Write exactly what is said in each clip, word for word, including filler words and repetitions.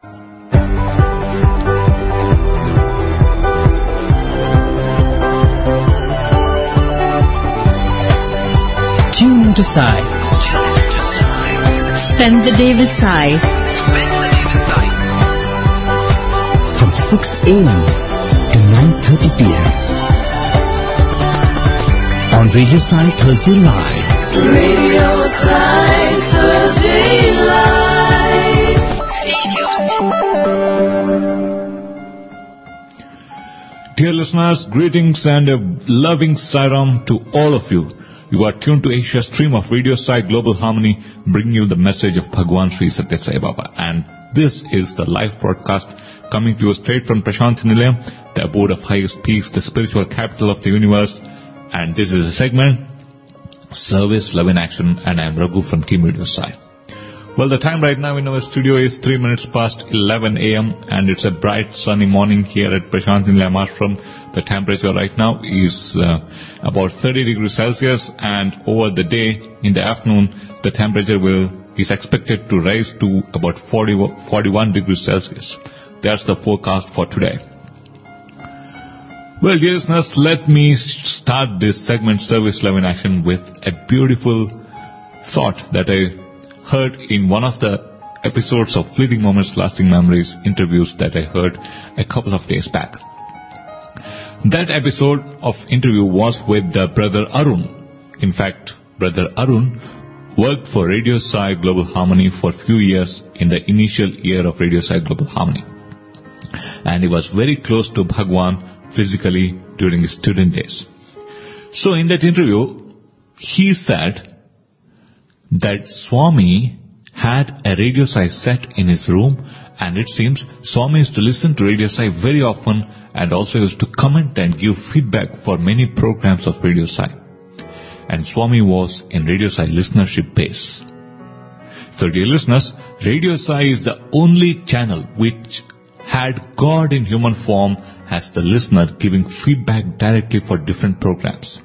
Tune into Sai. Tune into Sai. Spend the day with Sai. Spend the day with Sai. From six a.m. to nine thirty p.m. on Radio Sai Thursday Live. Radio Sai Thursday Live. Stay tuned. Dear listeners, greetings and a loving Sairam to all of you. You are tuned to Asia's stream of Radio Sai Global Harmony, bringing you the message of Bhagwan Sri Satya Sai Baba. And this is the live broadcast coming to you straight from Prashanthi Nilayam, the abode of highest peace, the spiritual capital of the universe. And this is a segment, Service, Love in Action, and I am Raghu from Team Radio Sai. Well, the time right now in our studio is three minutes past eleven a.m. and it's a bright sunny morning here at Prashanthi Nilayam Ashram. The temperature right now is uh, about thirty degrees Celsius, and over the day, in the afternoon, the temperature will is expected to rise to about forty, forty-one degrees Celsius. That's the forecast for today. Well, dear listeners, let me start this segment, Service, Love in Action, with a beautiful thought that I heard in one of the episodes of Fleeting Moments, Lasting Memories interviews that I heard a couple of days back. That episode of interview was with uh, Brother Arun. In fact, Brother Arun worked for Radio Sai Global Harmony for a few years in the initial year of Radio Sai Global Harmony. And he was very close to Bhagwan physically during his student days. So in that interview, he said that Swami had a Radio Sai set in his room, and it seems Swami used to listen to Radio Sai very often and also used to comment and give feedback for many programs of Radio Sai. And Swami was in Radio Sai listenership base. So dear listeners, Radio Sai is the only channel which had God in human form as the listener giving feedback directly for different programs.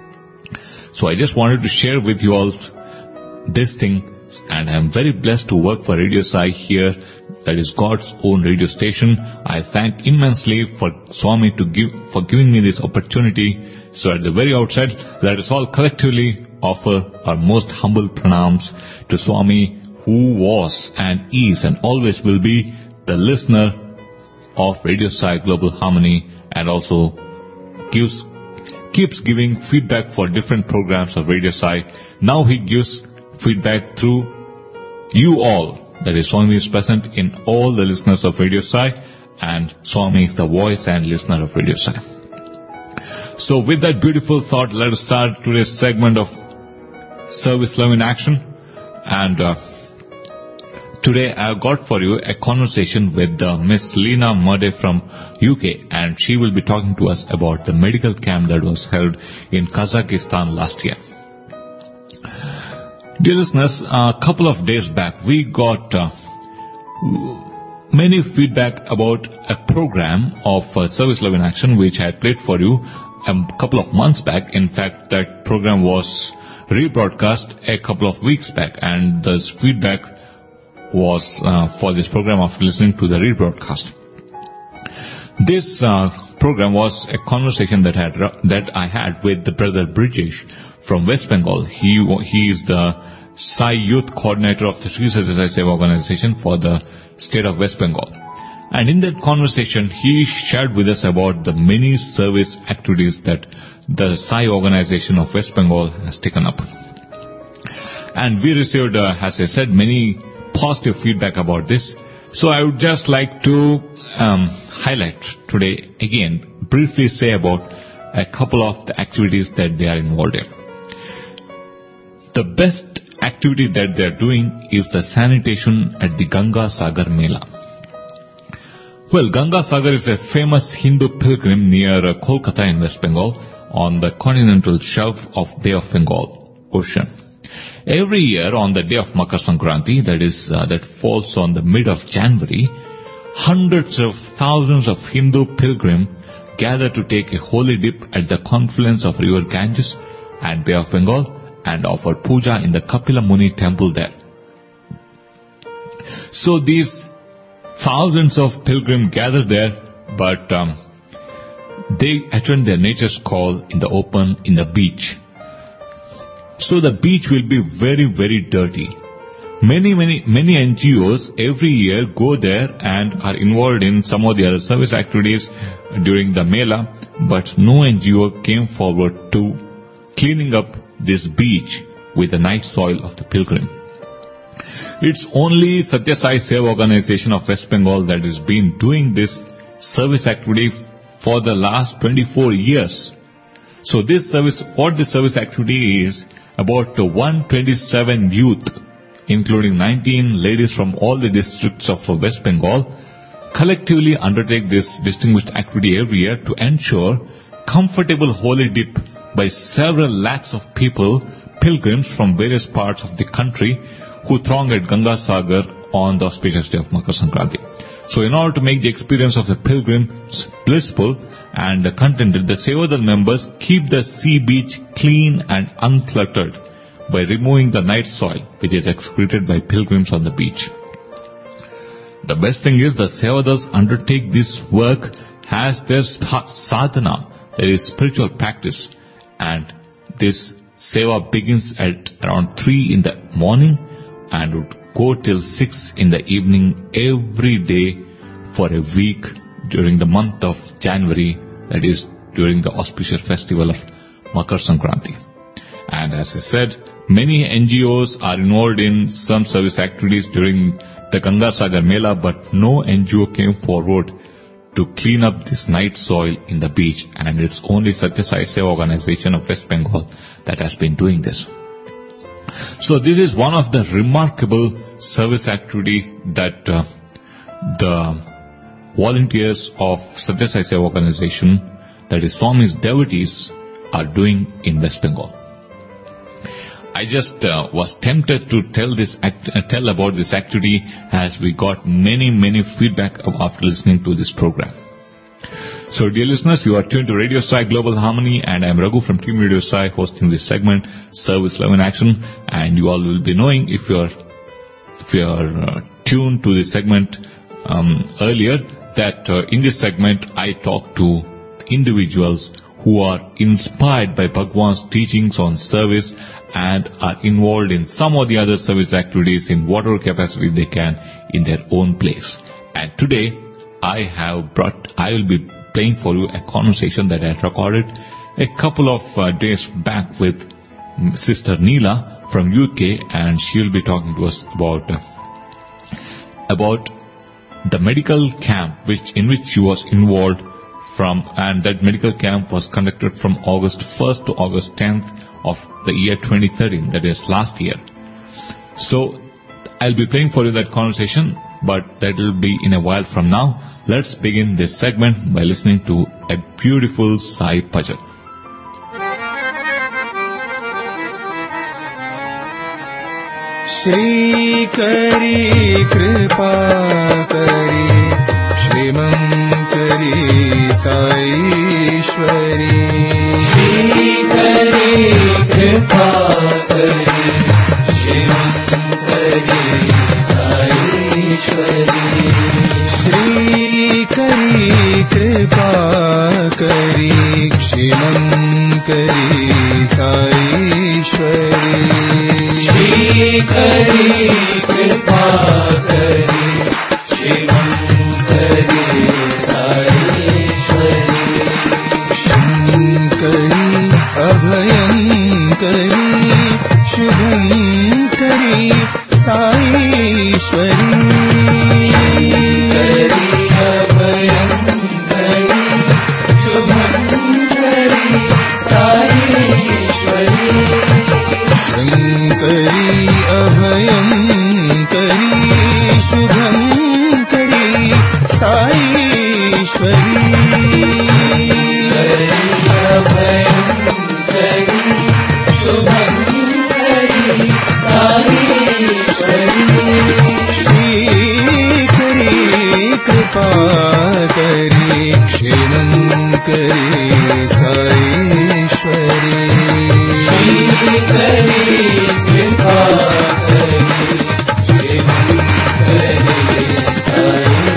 So I just wanted to share with you all this thing, and I am very blessed to work for Radio Sai here. That is God's own radio station. I thank immensely for Swami to give, for giving me this opportunity. So at the very outset, let us all collectively offer our most humble pranams to Swami, who was and is and always will be the listener of Radio Sai Global Harmony, and also gives, keeps giving feedback for different programs of Radio Sai. Now he gives feedback through you all. That is, Swami is present in all the listeners of Radio Sai, and Swami is the voice and listener of Radio Sai. So with that beautiful thought, let us start today's segment of Service, Love in Action. And uh, today I have got for you a conversation with uh, Miss Lena Murde from U K, and she will be talking to us about the medical camp that was held in Kazakhstan last year. Dear listeners, a couple of days back, we got uh, many feedback about a program of uh, Service, Love in Action, which I had played for you a couple of months back. In fact, that program was rebroadcast a couple of weeks back, and the feedback was uh, for this program after listening to the rebroadcast. This uh, program was a conversation that, had, that I had with the brother Brijesh from West Bengal. He he is the Sai Youth Coordinator of the Sri Satya Sai Seva Organization for the state of West Bengal. And in that conversation, he shared with us about the many service activities that the Sai organization of West Bengal has taken up. And we received, uh, as I said, many positive feedback about this. So I would just like to um, highlight today again, briefly say about a couple of the activities that they are involved in. The best activity that they are doing is the sanitation at the Ganga Sagar Mela. Well, Ganga Sagar is a famous Hindu pilgrim near uh, Kolkata in West Bengal on the continental shelf of Bay of Bengal Ocean. Every year on the day of Makar Sankranti, that is, uh, that falls on the mid of January, hundreds of thousands of Hindu pilgrims gather to take a holy dip at the confluence of river Ganges and Bay of Bengal and offer puja in the Kapila Muni temple there. So these Thousands of pilgrims gather there, but um, they attend their nature's call in the open, in the beach. So the beach will be very, very dirty. Many, many, many N G Os every year go there and are involved in some of the other service activities during the Mela, but no N G O came forward to cleaning up this beach with the night soil of the pilgrim. It's only Satya Sai Seva Organization of West Bengal that has been doing this service activity for the last twenty-four years. So this service, what this service activity is, about one hundred twenty-seven youth, including nineteen ladies from all the districts of West Bengal, collectively undertake this distinguished activity every year to ensure comfortable holy dip by several lakhs of people, pilgrims from various parts of the country who throng at Ganga Sagar on the auspicious day of Makar Sankranti. So in order to make the experience of the pilgrims blissful and contented, the Sevadal members keep the sea beach clean and uncluttered by removing the night soil which is excreted by pilgrims on the beach. The best thing is the Sevadals undertake this work as their sadhana, that is spiritual practice, and this seva begins at around three in the morning and would go till six in the evening every day for a week during the month of January, that is during the auspicious festival of Makar Sankranti. And as I said, many N G Os are involved in some service activities during the Ganga Sagar Mela, but no N G O came forward to clean up this night soil in the beach, and it's only Satya Sai Seva Organization of West Bengal that has been doing this. So this is one of the remarkable service activity that uh, the volunteers of Satya Sai Seva Organization, that is Swami's devotees, are doing in West Bengal. I just uh, was tempted to tell this act, uh, tell about this activity as we got many, many feedback after listening to this program. So, dear listeners, you are tuned to Radio Sai Global Harmony, and I am Raghu from Team Radio Sai hosting this segment, Service Love in Action. And you all will be knowing, if you are if you are uh, tuned to this segment um, earlier, that uh, in this segment I talk to individuals who are inspired by Bhagwan's teachings on service and are involved in some of the other service activities in whatever capacity they can in their own place. And today, I have brought, I will be playing for you a conversation that I recorded a couple of uh, days back with Sister Neela from U K, and she will be talking to us about uh, about the medical camp which in which she was involved from, and that medical camp was conducted from August first to August tenth of the year twenty thirteen, that is last year. So I'll be playing for you that conversation, but that will be in a while from now. Let's begin this segment by listening to a beautiful Sai Bhajan. Shri Kari Kripa Kari Shrimam Kari Sai Ishwari. Shri Kari Kripa Kari Shrimam Kari Sai Ishwari. Shri Kari Kripa Kari Shrimam Kari Sai Ishwari. Shri Kari Kripa Kari Shrimam Kari Sai Ishwari. Shankari Abhayam Kari Shubham Kari Sai Ishwari. Sai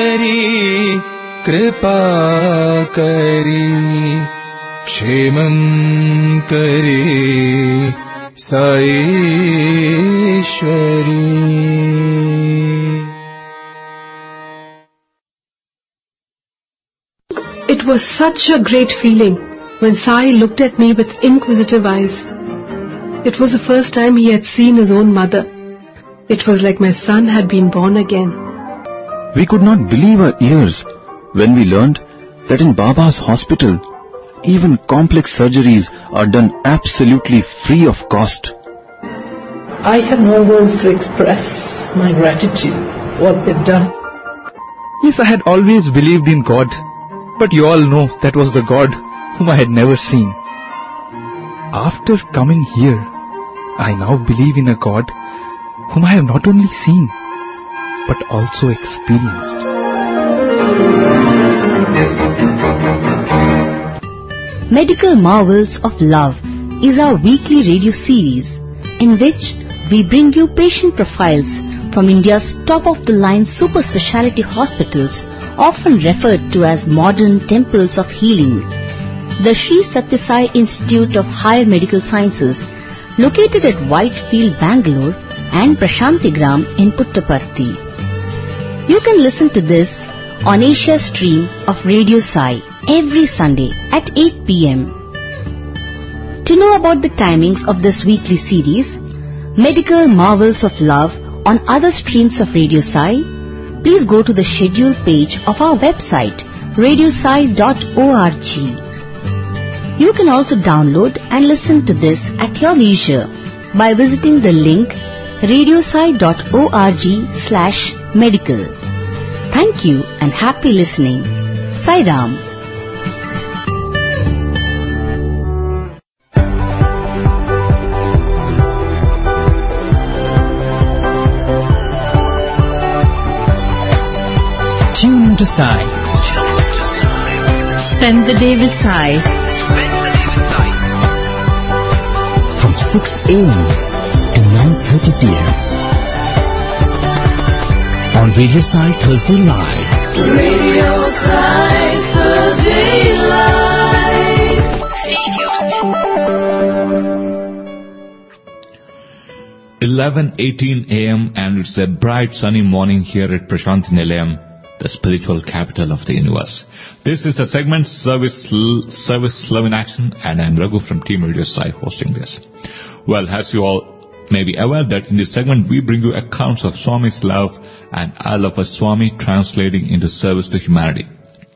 करी कृपा करी क्षेमं करी Saishwari. It was such a great feeling when Sai looked at me with inquisitive eyes. It was the first time he had seen his own mother. It was like my son had been born again. We could not believe our ears when we learned that in Baba's hospital, even complex surgeries are done absolutely free of cost. I have no words to express my gratitude, what they've done. Yes, I had always believed in God, but you all know that was the God whom I had never seen. After coming here, I now believe in a God whom I have not only seen, but also experienced. Medical Marvels of Love is our weekly radio series in which we bring you patient profiles from India's top-of-the-line super speciality hospitals, often referred to as modern temples of healing. The Sri Sathya Sai Institute of Higher Medical Sciences, located at Whitefield, Bangalore, and Prashantigram in Puttaparthi. You can listen to this on Asia Stream of Radio Sai every Sunday at eight p m To know about the timings of this weekly series, Medical Marvels of Love on other streams of Radio Sai, please go to the schedule page of our website radio sai dot org. You can also download and listen to this at your leisure by visiting the link radio sai dot org slash medical. Thank you and happy listening. Sai Ram. Tune into Sai. Tune into Sai. Spend the day with Sai. Spend the day with Sai. From six a m to nine thirty p m on Radio Sai Thursday Live. Radio Sai Thursday Live. Stay tuned. eleven eighteen a m and it's a bright sunny morning here at Prashanthi Nilayam, the spiritual capital of the universe. This is the segment Service Service Love in Action, and I'm Raghu from Team Radio Sai hosting this. Well, as you all may be aware that in this segment we bring you accounts of Swami's love and I love a Swami translating into service to humanity.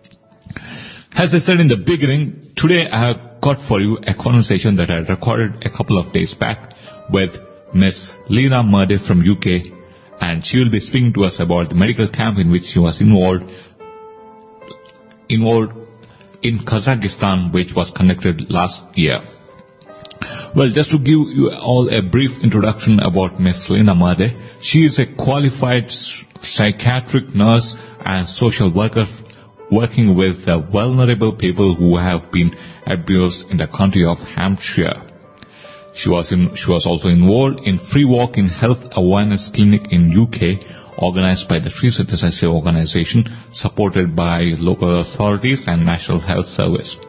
As I said in the beginning, today I have got for you a conversation that I recorded a couple of days back with Miss Leena Murde from U K, and she will be speaking to us about the medical camp in which she was involved involved in Kazakhstan, which was conducted last year. Well, just to give you all a brief introduction about Miss Leena Murde, she is a qualified psychiatric nurse and social worker working with the vulnerable people who have been abused in the country of Hampshire. She was in, she was also involved in Free Walk in Health Awareness Clinic in U K, organized by the Sri Sathya Sai organization, supported by local authorities and National Health Service.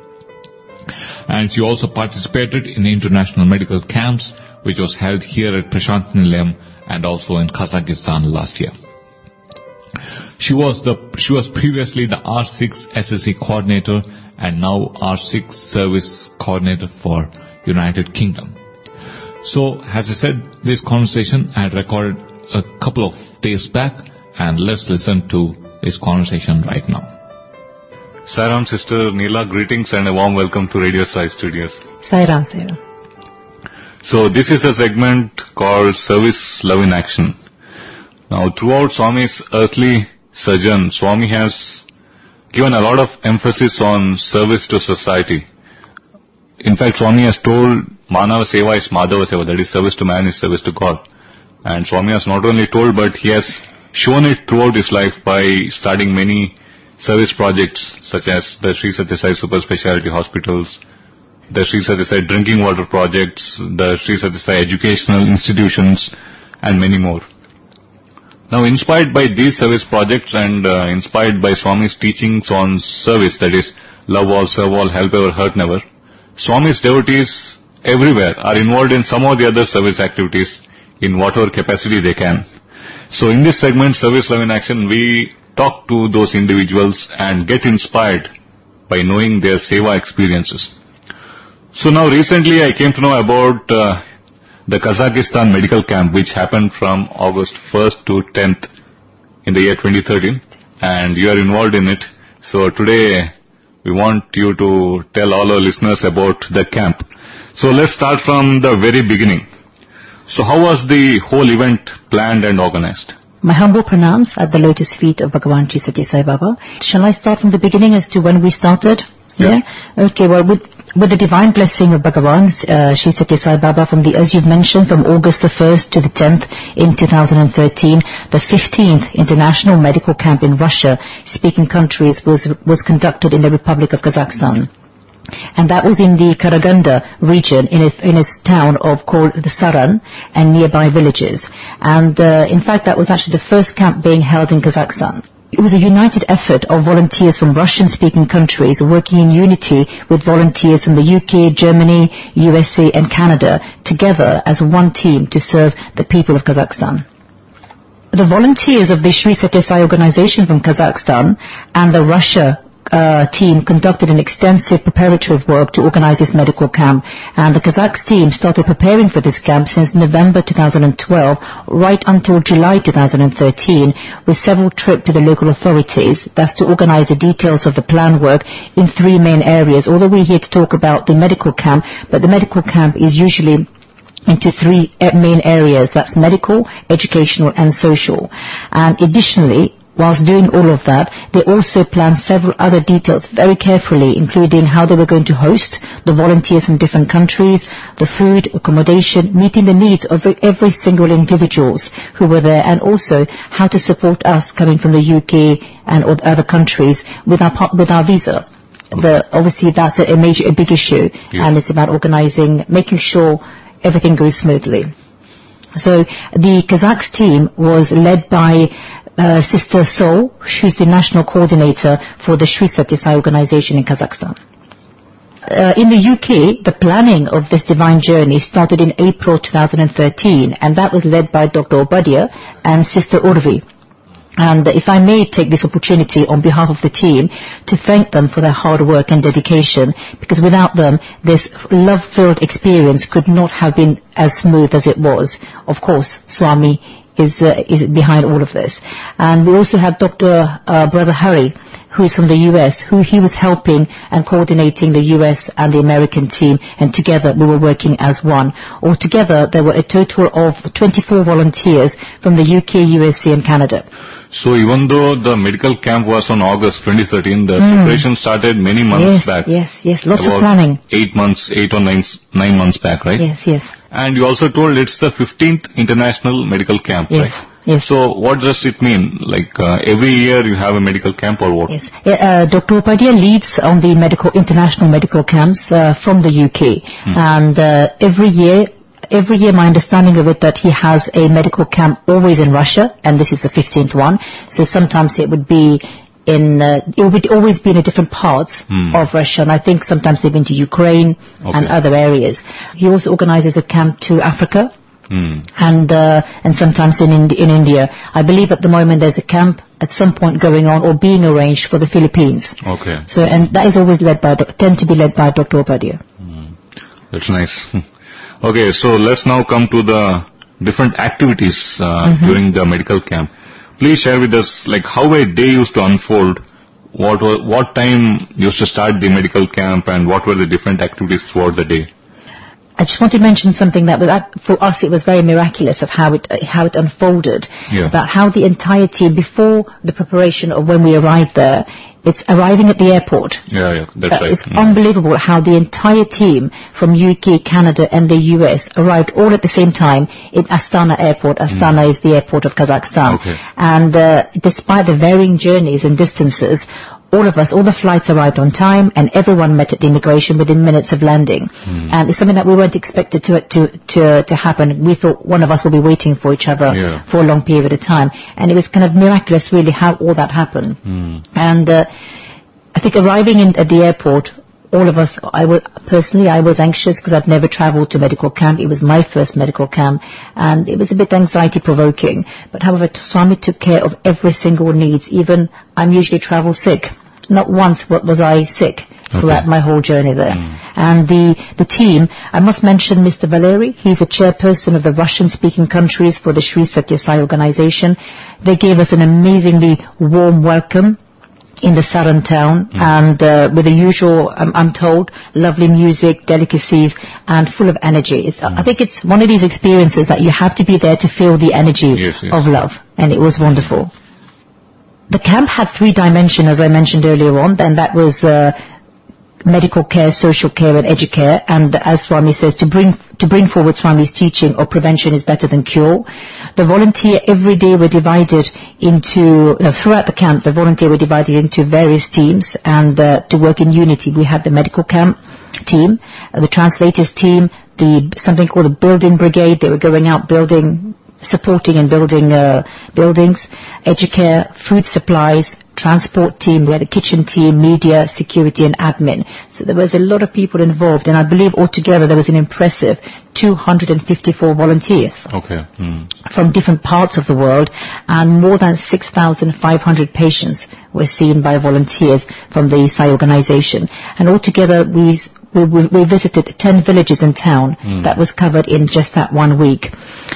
And she also participated in international medical camps, which was held here at Prashanthi Nilayam and also in Kazakhstan last year. She was the she was previously the R six S S C coordinator and now R six service coordinator for United Kingdom. So, as I said, this conversation I had recorded a couple of days back, and let's listen to this conversation right now. Sai Ram, Sister Neela, greetings and a warm welcome to Radio Sai Studios. Sai Ram, Sai Ram. So, this is a segment called Service Love in Action. Now, throughout Swami's earthly sojourn, Swami has given a lot of emphasis on service to society. In fact, Swami has told Manava Seva is Madhava Seva, that is service to man is service to God. And Swami has not only told, but he has shown it throughout his life by starting many service projects such as the Sri Sathya Sai Super Speciality Hospitals, the Sri Sathya Sai Drinking Water Projects, the Sri Sathya Sai Educational Institutions, and many more. Now, inspired by these service projects and uh, inspired by Swami's teachings on service, that is, love all, serve all, help ever, hurt never, Swami's devotees everywhere are involved in some or the other service activities in whatever capacity they can. So in this segment, Service Love in Action, we talk to those individuals and get inspired by knowing their seva experiences. So now recently I came to know about uh, the Kazakhstan medical camp, which happened from August first to tenth in the year twenty thirteen, and you are involved in it. So today we want you to tell all our listeners about the camp. So let's start from the very beginning. So how was the whole event planned and organized? My humble pranams at the lotus feet of Bhagavan Sri Satya Sai Baba. Shall I start from the beginning as to when we started? Yeah. yeah? Okay, well, with with the divine blessing of Bhagavan uh, Sri Satya Sai Baba, from the, as you've mentioned, from August the first to the tenth in two thousand thirteen, the fifteenth International Medical Camp in Russia-speaking countries was was conducted in the Republic of Kazakhstan. And that was in the Karaganda region, in a, in a town of called the Saran and nearby villages. And uh, in fact, that was actually the first camp being held in Kazakhstan. It was a united effort of volunteers from Russian-speaking countries working in unity with volunteers from the U K, Germany, U S A and Canada, together as one team to serve the people of Kazakhstan. The volunteers of the Sri Satya Sai organization from Kazakhstan and the Russia Uh, team conducted an extensive preparatory work to organize this medical camp, and the Kazakh team started preparing for this camp since November two thousand twelve right until July two thousand thirteen, with several trips to the local authorities. That's to organize the details of the plan work in three main areas. Although we're here to talk about the medical camp, but the medical camp is usually into three main areas. That's medical, educational and social. And additionally, whilst doing all of that, they also planned several other details very carefully, including how they were going to host the volunteers from different countries, the food, accommodation, meeting the needs of every single individuals who were there, and also how to support us coming from the U K and other countries with our with our visa. The, obviously, that's a, a major, a big issue, yeah. And it's about organizing, making sure everything goes smoothly. So the Kazakh team was led by Uh, Sister Sol. She's the national coordinator for the Sri Satya Sai organization in Kazakhstan. Uh, in the U K, the planning of this divine journey started in April two thousand thirteen, and that was led by Doctor Obadia and Sister Urvi. And if I may take this opportunity on behalf of the team to thank them for their hard work and dedication, because without them, this love-filled experience could not have been as smooth as it was. Of course, Swami is uh, is behind all of this. And we also have Doctor Uh, Brother Hari, who is from the U S, who he was helping and coordinating the U S and the American team, and together we were working as one. Altogether, there were a total of twenty-four volunteers from the U K, U S A and Canada. So even though the medical camp was on August twenty thirteen, the mm. preparation started many months yes, back. Yes, yes, lots About of planning. Eight months, eight or nine, nine months back, right? Yes, yes. And you also told it's the fifteenth International Medical Camp, yes, right? Yes. So what does it mean? Like uh, every year you have a medical camp or what? Yes. Uh, Doctor Upadhyay leads on the medical international medical camps uh, from the U K, hmm. and uh, every year, every year my understanding of it that he has a medical camp always in Russia, and this is the fifteenth one. So sometimes it would be in, uh, it would always be in a different parts hmm. of Russia, and I think sometimes they've been to Ukraine okay. and other areas. He also organizes a camp to Africa. Mm. And uh, and sometimes in Indi in India. I believe at the moment there's a camp at some point going on or being arranged for the Philippines. Okay. So and that is always led by tend to be led by Doctor Upadhyay. Mm. That's nice. Okay, so let's now come to the different activities uh, mm-hmm. during the medical camp. Please share with us like how a day used to unfold. What what time used to start the medical camp, and what were the different activities throughout the day? I just want to mention something that was, for us, it was very miraculous of how it uh, how it unfolded. Yeah. About how the entire team, before the preparation of when we arrived there, it's arriving at the airport. Yeah, yeah, that's uh, right. It's mm. unbelievable how the entire team from U K, Canada and the U S arrived all at the same time in Astana Airport. Astana mm. is the airport of Kazakhstan. Okay. And uh, despite the varying journeys and distances, all of us, all the flights arrived on time, and everyone met at the immigration within minutes of landing. Mm. And it's something that we weren't expected to to to to happen. We thought one of us would be waiting for each other Yeah. for a long period of time, and it was kind of miraculous, really, how all that happened. Mm. And uh, I think arriving in, at the airport, all of us, I was, personally, I was anxious because I'd never traveled to medical camp. It was my first medical camp, and it was a bit anxiety provoking. But however, Swami took care of every single needs. Even I'm usually travel sick. Not once was I sick throughout Okay. my whole journey there. Mm. And the, the team, I must mention Mister Valeri. He's a chairperson of the Russian-speaking countries for the Sri Satya Sai organization. They gave us an amazingly warm welcome in the southern town, Mm. and uh, with the usual, um, I'm told, lovely music, delicacies, and full of energy. It's, I think it's one of these experiences that you have to be there to feel the energy Yes, yes. of love, and it was wonderful. The camp had three dimensions, as I mentioned earlier on, and that was uh, medical care, social care, and educare. And as Swami says, to bring to bring forward Swami's teaching of prevention is better than cure. The volunteer every day were divided into, no, throughout the camp, the volunteer were divided into various teams, and uh, to work in unity. We had the medical camp team, uh, the translators team, the something called the building brigade. They were going out building, supporting and building uh, buildings, educare, food supplies, transport team, we had a kitchen team, media, security and admin. So there was a lot of people involved, and I believe altogether there was an impressive two hundred fifty-four volunteers Okay. Mm. from different parts of the world, and more than six thousand five hundred patients were seen by volunteers from the Sai organization. And altogether we, we, we visited ten villages in town. Mm. That was covered in just that one week.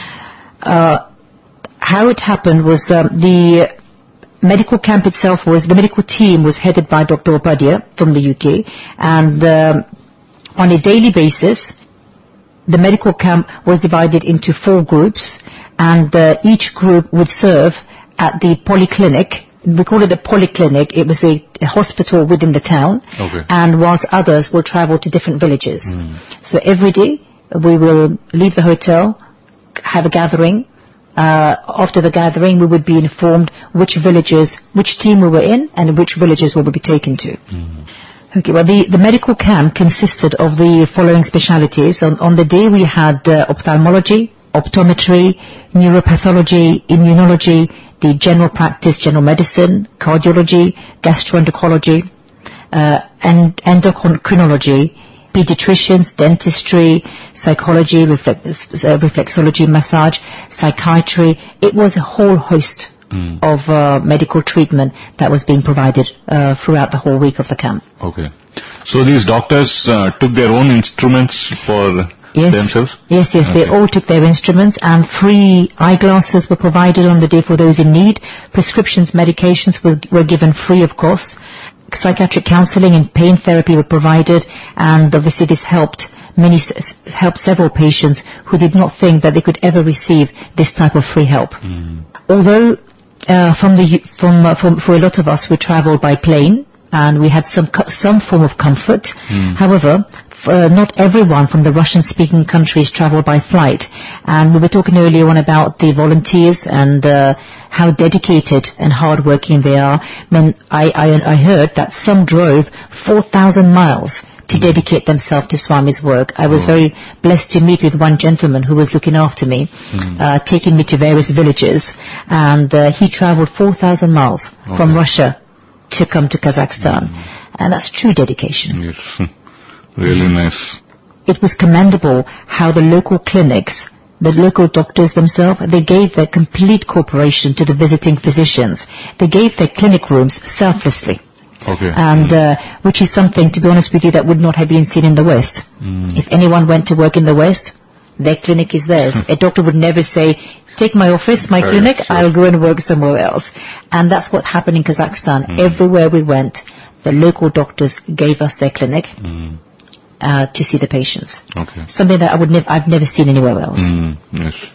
Uh, how it happened was um, the medical camp itself was, the medical team was headed by Doctor Upadhyay from the U K, and um, on a daily basis, the medical camp was divided into four groups, and uh, each group would serve at the polyclinic. We call it the polyclinic. It was a, a hospital within the town, Okay. and whilst others will travel to different villages. Mm. So every day we will leave the hotel, have a gathering. Uh, after the gathering, we would be informed which villages, which team we were in, and which villages we would be taken to. Mm. Okay, well, the, the medical camp consisted of the following specialities. On, on the day, we had uh, ophthalmology, optometry, neuropathology, immunology, the general practice, general medicine, cardiology, gastroenterology, uh, and endocrinology, pediatricians, dentistry, psychology, reflex, uh, reflexology, massage, psychiatry. It was a whole host Mm. of uh, medical treatment that was being provided uh, throughout the whole week of the camp. Okay. So these doctors uh, took their own instruments for Yes. themselves? Yes, yes, they Okay. all took their instruments, and free eyeglasses were provided on the day for those in need. Prescriptions, medications were, were given free of cost. Psychiatric counseling and pain therapy were provided, and obviously this helped many, helped several patients who did not think that they could ever receive this type of free help. Mm. Although uh, from the from, uh, from for a lot of us we travelled by plane, and we had some co- some form of comfort. Mm. However, f- uh, not everyone from the Russian-speaking countries travelled by flight. And we were talking earlier on about the volunteers and uh, how dedicated and hard-working they are. I mean, I, I, I heard that some drove four thousand miles to dedicate themselves to Swami's work. I was Oh. very blessed to meet with one gentleman who was looking after me, Mm. uh, taking me to various villages, and uh, he travelled four thousand miles from Okay. Russia to come to Kazakhstan. And that's true dedication. Yes. Really nice. It was commendable how the local clinics, the local doctors themselves, they gave their complete cooperation to the visiting physicians. They gave their clinic rooms selflessly. Okay. And uh, which is something, to be honest with you, that would not have been seen in the West. Mm. If anyone went to work in the West, their clinic is theirs. A doctor would never say, take my office, my Right, clinic, sure. I'll go and work somewhere else. And that's what happened in Kazakhstan. Mm. Everywhere we went, the local doctors gave us their clinic Mm. uh, to see the patients. Okay. Something that I would nev- I've never seen anywhere else. Mm. Yes.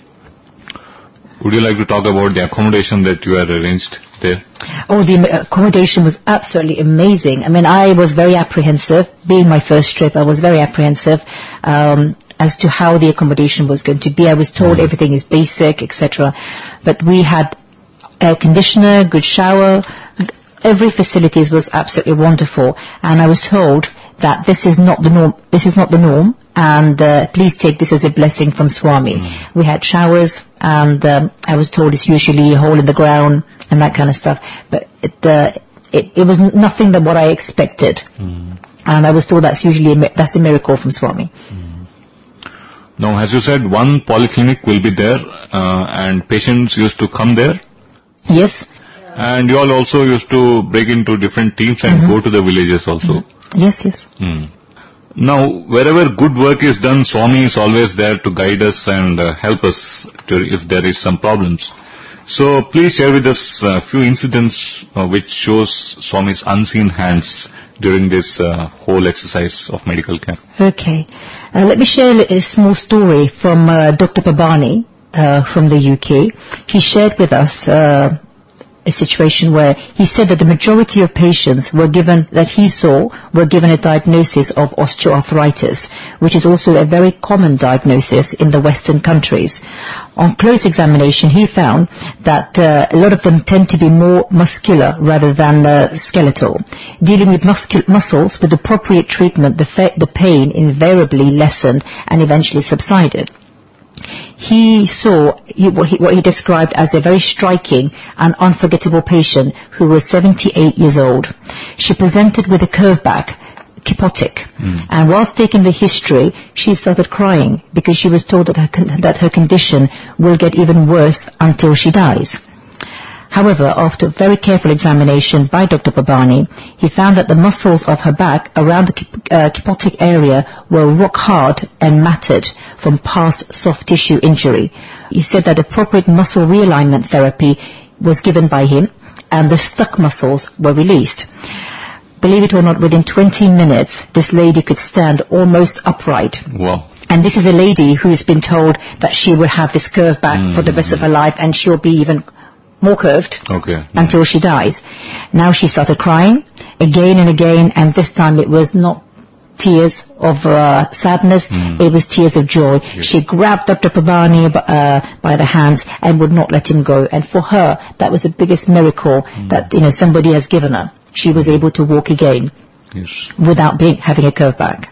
Would you like to talk about the accommodation that you had arranged there? Oh, the am- accommodation was absolutely amazing. I mean, I was very apprehensive. Being my first trip, I was very apprehensive um, as to how the accommodation was going to be. I was told Mm. everything is basic, et cetera. But we had air conditioner, good shower, every facilities was absolutely wonderful, and I was told that this is not the norm, this is not the norm, and uh, please take this as a blessing from Swami. Mm. We had showers, and um, I was told it's usually a hole in the ground and that kind of stuff, but it, uh, it, it was nothing than what I expected. Mm. And I was told that's usually a, that's a miracle from Swami. Mm. Now, as you said, one polyclinic will be there, uh, and patients used to come there? Yes. And you all also used to break into different teams and mm-hmm. go to the villages also? Mm-hmm. Yes, yes. Mm. Now, wherever good work is done, Swami is always there to guide us and uh, help us to, if there is some problems. So, please share with us a few incidents uh, which shows Swami's unseen hands during this uh, whole exercise of medical camp. Okay. Uh, let me share a small story from uh, Doctor Pabani uh, from the U K. He shared with us uh, a situation where he said that the majority of patients were given, that he saw, were given a diagnosis of osteoarthritis, which is also a very common diagnosis in the Western countries. On close examination, he found that uh, a lot of them tend to be more muscular rather than uh, skeletal. Dealing with muscul- muscles with appropriate treatment, the, fa- the pain invariably lessened and eventually subsided. He saw he, what, he, what he described as a very striking and unforgettable patient who was seventy-eight years old. She presented with a curve back, kyphotic, mm. and whilst taking the history, she started crying because she was told that her, con- that her condition will get even worse until she dies. However, after very careful examination by Doctor Pabani, he found that the muscles of her back around the uh, kyphotic area were rock hard and matted from past soft tissue injury. He said that appropriate muscle realignment therapy was given by him and the stuck muscles were released. Believe it or not, within twenty minutes, this lady could stand almost upright. Wow. And this is a lady who has been told that she will have this curve back mm-hmm. for the rest of her life, and she'll be even more curved okay. until she dies. Now she started crying again and again, and this time it was not tears of uh, sadness, mm. it was tears of joy. Yes. She grabbed Doctor Pabani uh, by the hands and would not let him go. And for her, that was the biggest miracle mm. that you know somebody has given her. She was able to walk again yes. without being, having a curve back.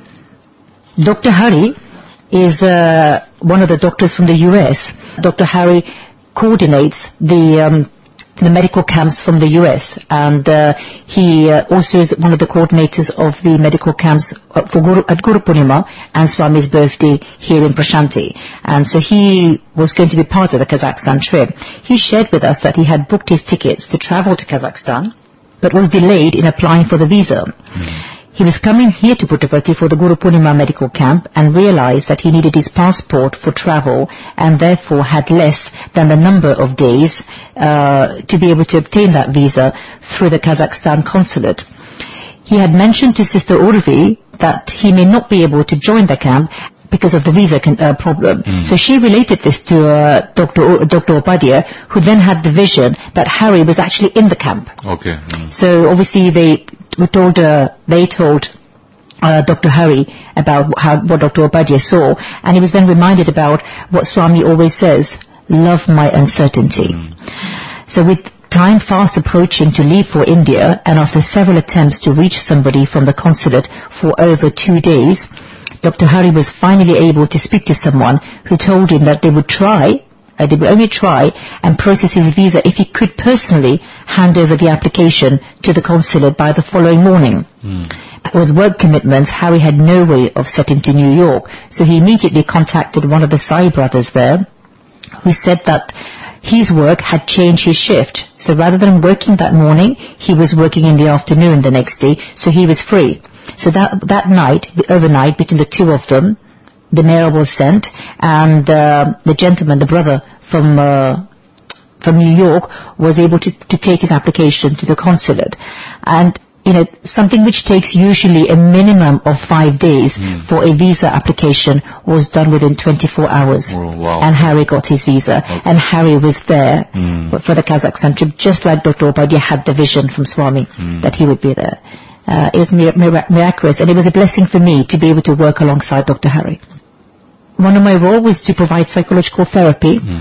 Doctor Hari is uh, one of the doctors from the U S. Doctor Hari coordinates the um, the medical camps from the U S, and uh, he uh, also is one of the coordinators of the medical camps uh, for Guru, at Guru Purnima and Swami's birthday here in Prashanti. And so he was going to be part of the Kazakhstan trip. He shared with us that he had booked his tickets to travel to Kazakhstan, but was delayed in applying for the visa. Mm. He was coming here to Puttaparthi for the Guru Purnima medical camp and realized that he needed his passport for travel and therefore had less than the number of days uh, to be able to obtain that visa through the Kazakhstan consulate. He had mentioned to Sister Urvi that he may not be able to join the camp because of the visa con- uh, problem. Mm. So she related this to uh, Doctor O- Doctor Opadia, who then had the vision that Hari was actually in the camp. Okay. Mm. So obviously they we told uh, they told uh, Doctor Hari about how, what Doctor Opadia saw, and he was then reminded about what Swami always says: "Love my uncertainty." Mm. So with time fast approaching to leave for India, and after several attempts to reach somebody from the consulate for over two days, Doctor Hari was finally able to speak to someone who told him that they would try, uh, they would only try and process his visa if he could personally hand over the application to the consulate by the following morning. Mm. With work commitments, Hari had no way of setting to New York, so he immediately contacted one of the Sai brothers there, who said that his work had changed his shift. So rather than working that morning, he was working in the afternoon the next day, so he was free. So that that night, overnight, between the two of them, the mail was sent, and uh, the gentleman, the brother from uh, from New York, was able to, to take his application to the consulate. And you know, something which takes usually a minimum of five days mm. for a visa application was done within twenty-four hours. Oh, wow. And Hari got his visa, okay. and Hari was there mm. for, for the Kazakhstan trip, just like Doctor Opadia had the vision from Swami mm. that he would be there. Uh, it was mir- mir- miraculous, and it was a blessing for me to be able to work alongside Doctor Hari. One of my roles was to provide psychological therapy mm.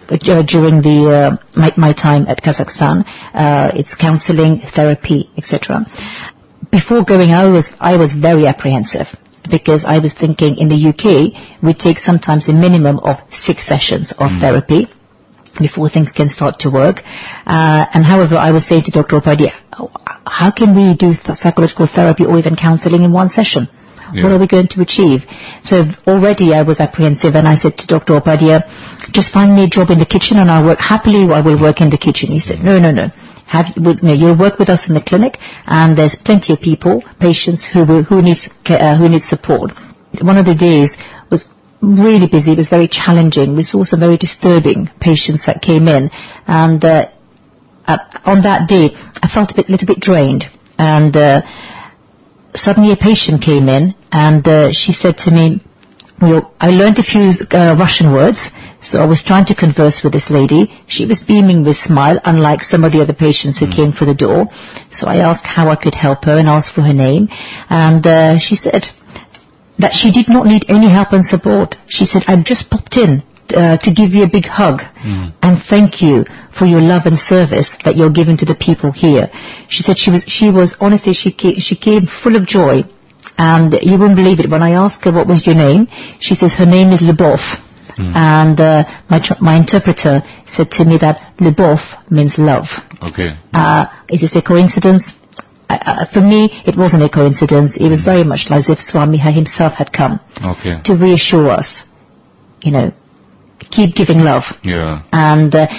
uh, during the uh, my, my time at Kazakhstan. Uh, it's counseling, therapy, et cetera. Before going, I was I was very apprehensive because I was thinking in the U K we take sometimes a minimum of six sessions of mm. therapy before things can start to work. Uh, and however, I was saying to Doctor Upadhyay, how can we do th- psychological therapy or even counseling in one session? Yeah. What are we going to achieve? So already I was apprehensive, and I said to Doctor Upadhyay, just find me a job in the kitchen and I'll work happily. I will work in the kitchen. He said, no, no, no. Have, no, you'll work with us in the clinic, and there's plenty of people, patients who will, who needs uh, who need support. One of the days was really busy. It was very challenging. We saw some very disturbing patients that came in, and uh, uh, on that day I felt a bit, little bit drained. And uh, suddenly a patient came in, and uh, she said to me, well, I learned a few uh, Russian words, so I was trying to converse with this lady. She was beaming with smile, unlike some of the other patients who mm. came for the door. So I asked how I could help her and asked for her name. And uh, she said that she did not need any help and support. She said, I've just popped in uh, to give you a big hug mm. and thank you for your love and service that you're giving to the people here. She said she was, she was honestly, she came, she came full of joy. And you wouldn't believe it, when I asked her what was your name, she says her name is Lyubov. Mm. And uh, my tr- my interpreter said to me that Lyubov means love. Okay. Uh, is this a coincidence? Uh, uh, for me, it wasn't a coincidence. It was mm. very much like as if Swami himself had come okay. to reassure us, you know, keep giving love. Yeah. And uh,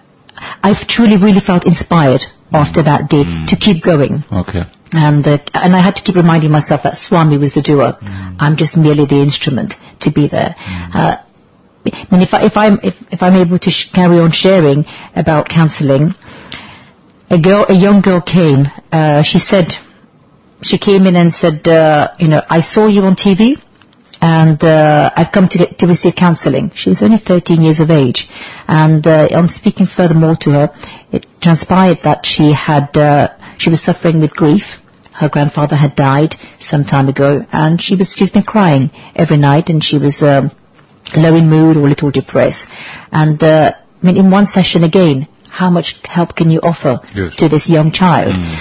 I've truly, really felt inspired mm. after that day mm. to keep going. Okay. And uh, and I had to keep reminding myself that Swami was the doer. Mm. I'm just merely the instrument to be there. Mm. Uh, I mean, if, I, if I'm if, if I'm able to sh- carry on sharing about counselling, a girl, a young girl came. Uh, she said, she came in and said, uh, you know, I saw you on T V, and uh, I've come to get, to receive counselling. She was only thirteen years of age, and uh, on speaking furthermore to her, it transpired that she had. Uh, She was suffering with grief. Her grandfather had died some time ago, and she was, she's been crying every night, and she was um, low in mood or a little depressed. And, uh, I mean, in one session again, how much help can you offer yes. to this young child? Mm.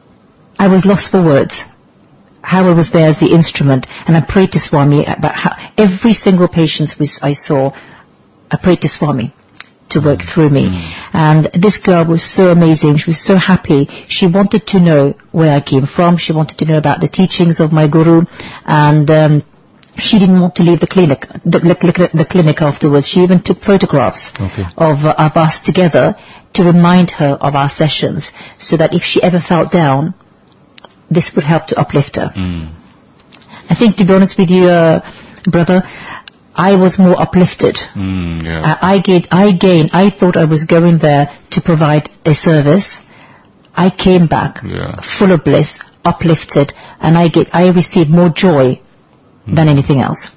I was lost for words. How I was there as the instrument, and I prayed to Swami about how every single patient I saw, I prayed to Swami to work through me. Mm. And this girl was so amazing. She was so happy. She wanted to know where I came from. She wanted to know about the teachings of my guru. And um, she didn't want to leave the clinic, the, the, the clinic afterwards. She even took photographs okay. of, uh, of us together to remind her of our sessions, so that if she ever felt down, this would help to uplift her. Mm. I think, to be honest with you, uh, brother, I was more uplifted. Mm, yeah. I, I, gained, I gained, I thought I was going there to provide a service. I came back yeah. full of bliss, uplifted, and I get, I received more joy mm. than anything else.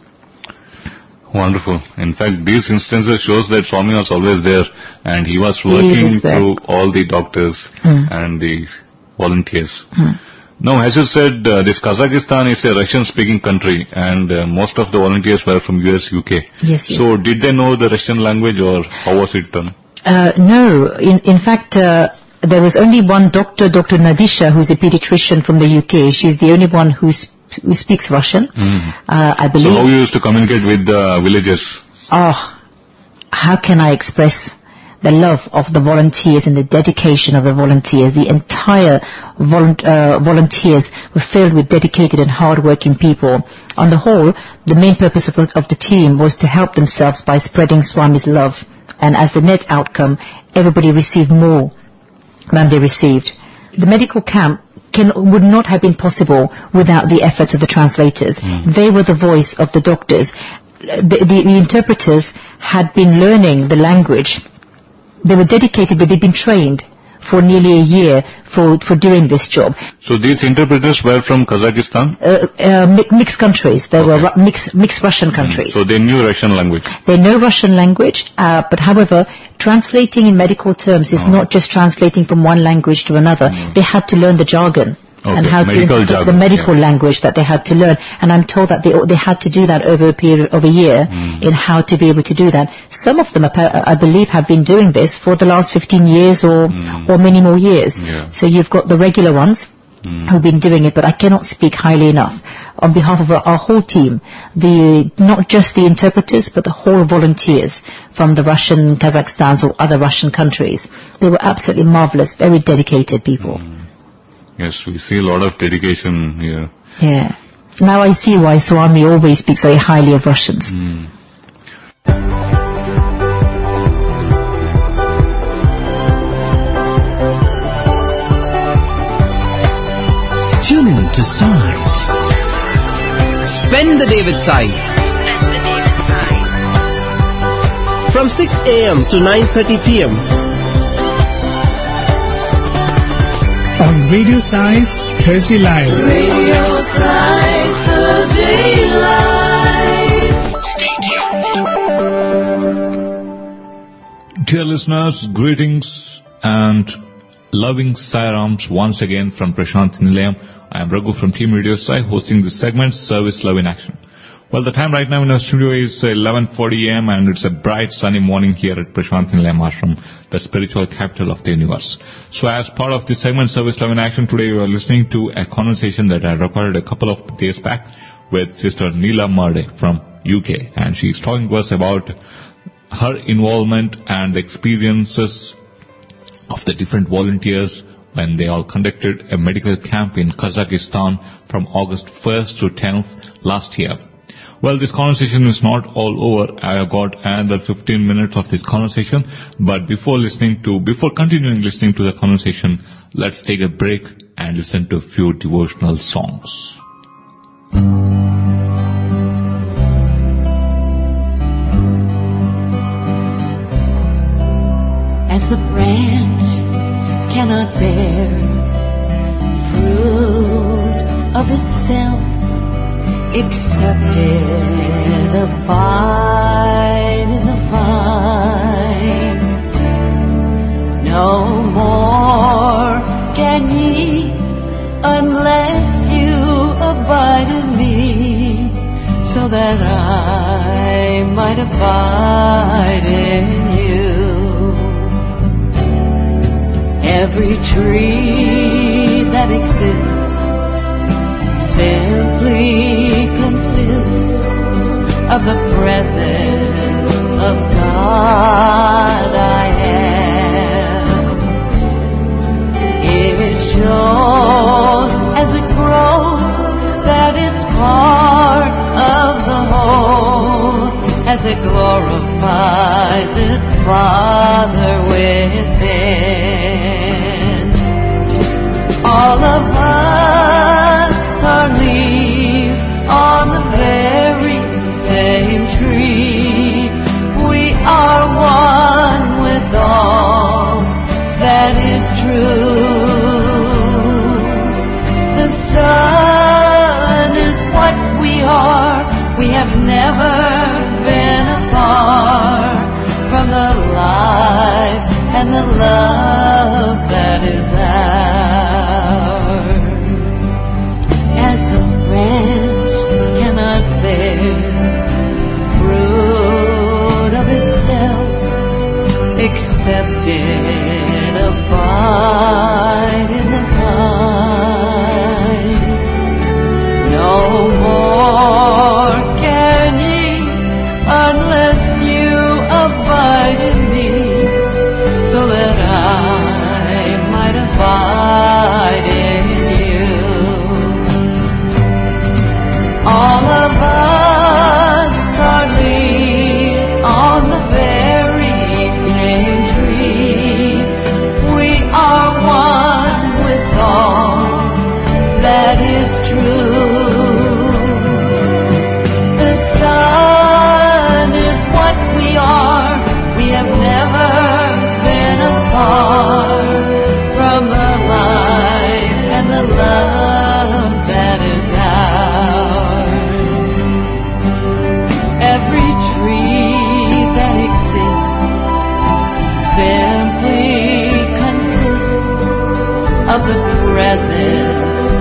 Wonderful. In fact, these instances shows that Swami was always there, and he was working he was through all the doctors mm. and the volunteers. Mm. Now, as you said, uh, this Kazakhstan is a Russian-speaking country, and uh, most of the volunteers were from U S, U K. Yes, yes. So, did they know the Russian language, or how was it done? Uh, no. In, in fact, uh, there was only one doctor, Doctor Nadisha, who's a pediatrician from the U K. She's the only one who, sp- who speaks Russian. Mm. Uh, I believe. So, how you used to communicate with the villagers? Oh, how can I express the love of the volunteers and the dedication of the volunteers? The entire volu- uh, volunteers were filled with dedicated and hard-working people. On the whole, the main purpose of the, of the team was to help themselves by spreading Swami's love. And as the net outcome, everybody received more than they received. The medical camp can, would not have been possible without the efforts of the translators. Mm. They were the voice of the doctors. The, the, the interpreters had been learning the language. They were dedicated, but they'd been trained for nearly a year for, for doing this job. So these interpreters were from Kazakhstan? Uh, uh, mi- mixed countries. They okay. were ru- mixed, mixed Russian countries. Mm. So they knew Russian language? They know Russian language, uh, but however, translating in medical terms is oh. not just translating from one language to another. Mm. They had to learn the jargon. Okay, and how medical to the, jargon, the medical yeah. language that they had to learn. And I'm told that they they had to do that over a period of a year Mm. in how to be able to do that. Some of them, appa- I believe, have been doing this for the last fifteen years or Mm. or many more years. Yeah. So you've got the regular ones Mm. who've been doing it, but I cannot speak highly enough on behalf of our, our whole team, the not just the interpreters, but the whole volunteers from the Russian, Kazakhstans or other Russian countries. They were absolutely marvelous, very dedicated people. Mm. Yes, we see a lot of dedication here. Yeah. Now I see why Swami always speaks very highly of Russians. Mm. Tune in to Side. Spend the day with Sai. From six a.m. to nine thirty p.m. On Radio Science Thursday Live. Radio Sai Thursday Live. Stay tuned. Dear listeners, greetings and loving Sairams once again from Prashant Nilayam. I am Raghu from Team Radio Sai, hosting this segment, Service Love in Action. Well, the time right now in our studio is eleven forty a.m. and it's a bright sunny morning here at Prashant Nilayam Ashram, the spiritual capital of the universe. So as part of this segment, Service Love in Action, today we are listening to a conversation that I recorded a couple of days back with Sister Neela Marde from U K, and she's talking to us about her involvement and the experiences of the different volunteers when they all conducted a medical camp in Kazakhstan from August first to tenth last year. Well, this conversation is not all over. I have got another fifteen minutes of this conversation, but before listening to, before continuing listening to the conversation, let's take a break and listen to a few devotional songs. As the branch cannot bear fruit of itself, except it abide in the vine, no more can ye, unless you abide in me, so that I might abide in you. Every tree that exists simply consists of the presence of God I am. It shows as it grows that it's part of the whole, as it glorifies its Father within. All of us are leaves on the very same tree. We are one with all that is true. The sun is what we are. We have never been apart from the life and the love that is ours. As the branch cannot bear fruit of itself, except it abide in the vine, no more can ye, unless you abide in me, so that I might abide in you. All of us are leaves on the very same tree. We are one with all that is true. The sun is what we are. We have never been apart from the life and the love that is ours. Every tree that exists simply consists of the presence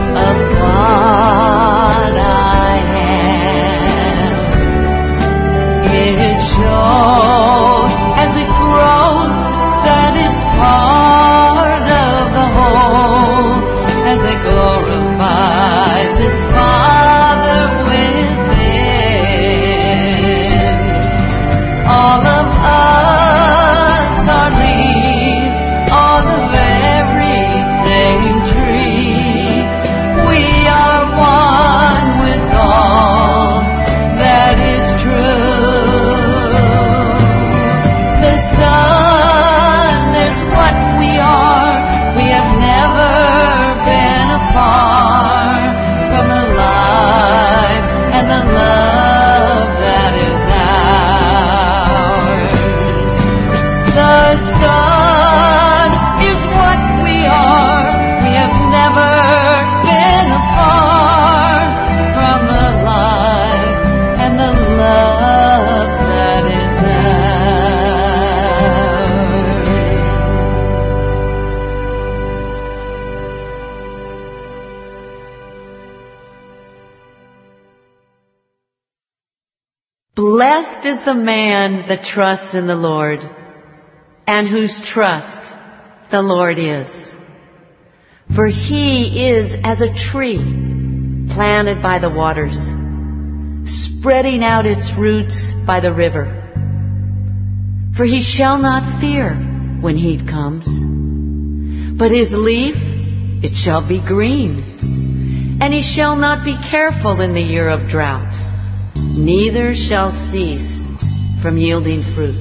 Blessed is the man that trusts in the Lord, and whose trust the Lord is. For he is as a tree planted by the waters, spreading out its roots by the river. For he shall not fear when heat comes, but his leaf, it shall be green, and he shall not be careful in the year of drought, neither shall cease from yielding fruit.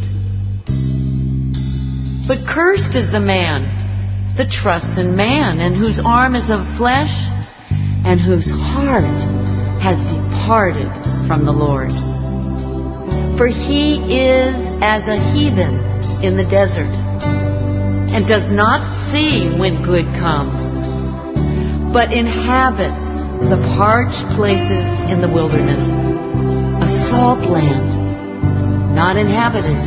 But cursed is the man that trusts in man, and whose arm is of flesh, and whose heart has departed from the Lord. For he is as a heathen in the desert, and does not see when good comes, but inhabits the parched places in the wilderness, a salt land, not inhabited.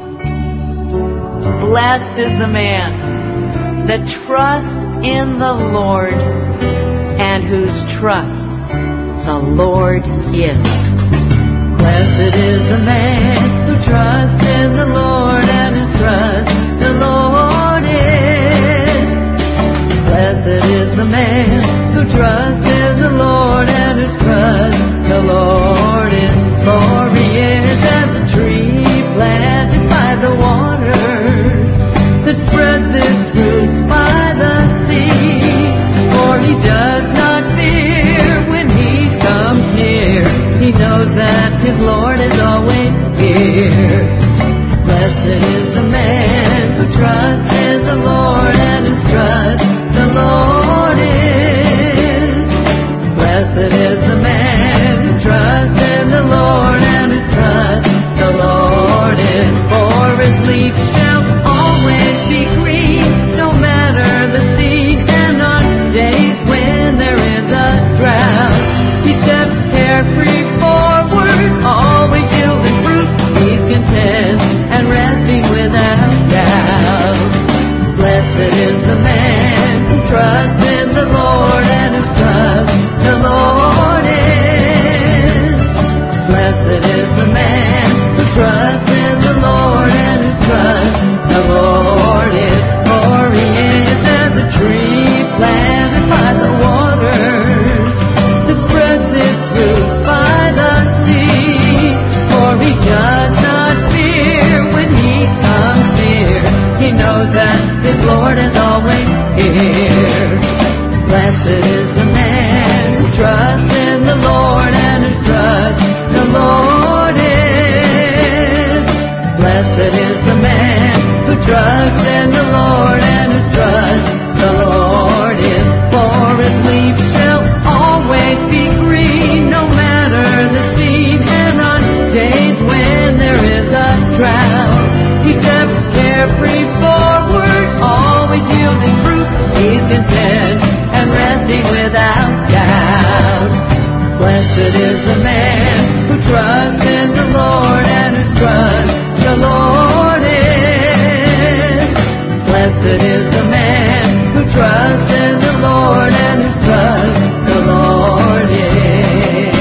Blessed is the man that trusts in the Lord, and whose trust the Lord is. Blessed is the man who trusts in the Lord, and whose trust the Lord is. Blessed is the man who trusts in the Lord, and whose trust the Lord is. For he is as a tree planted by the waters, that spreads its roots by the sea. For he does not fear when he comes near. He knows that his Lord is always here. Blessed is the man who trusts in the Lord, and whose trust the Lord is. Blessed is the man who trusts in the Lord, and whose trust the Lord is. For his leaf shall always be green, no matter the seed, and on days when there is a drought, he steps carefree forward, always yielding fruit. He's content and resting without doubt. Blessed is the man who trusts in the Lord, and whose trust the Lord is. Blessed is the man who trusts in the Lord, and whose trust the Lord is. For he is as a tree planted by the waters, that spreads its roots by the sea. For he does not fear when he comes near. He knows that his Lord is always here. Blessed is the man who trusts in the Lord, and whose trust the Lord is. Blessed is the man who trusts in the Lord, and whose trust the Lord is. For his leaf shall always be green, no matter the seed, and on days when there is a drought, he steps carefree forward, always yielding fruit. He's content and resting without doubt. Blessed is the man who trusts in the Lord, and whose trust the Lord is. Blessed is the man who trusts in the Lord, and whose trust the Lord is.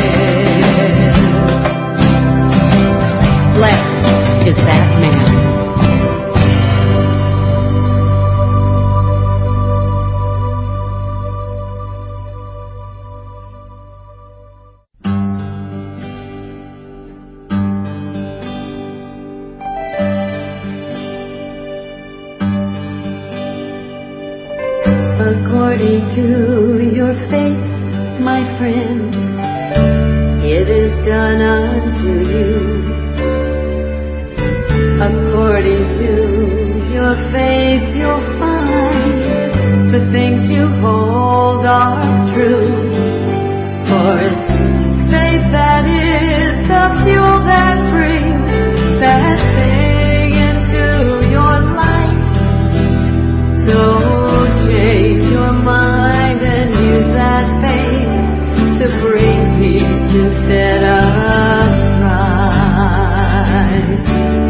Blessed is that man. According to your faith, my friend, it is done unto you. According to your faith, you'll find the things you hold are true. For it's faith that is the fuel that brings that thing into your life. So change your mind and use that faith to bring peace instead of strife.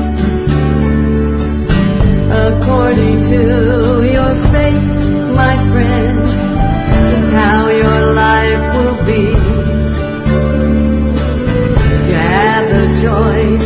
According to your faith, my friend, is how your life will be. You have the choice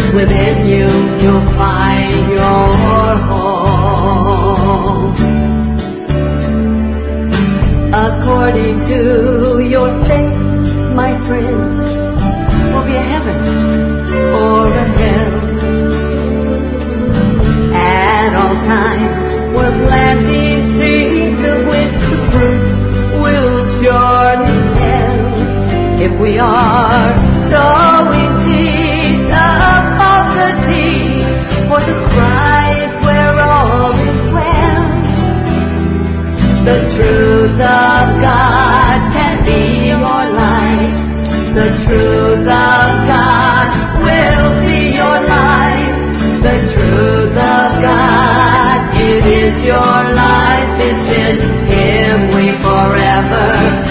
within you you'll find your home. According to your faith, my friends, will be a heaven or a hell. At all times we're planting seeds of which the fruit will surely tell. If we are sowing seeds of falsity for the prize where all is well, the truth of God can be your life. The truth of God will be your life. The truth of God, it is your life. It's in Him we forever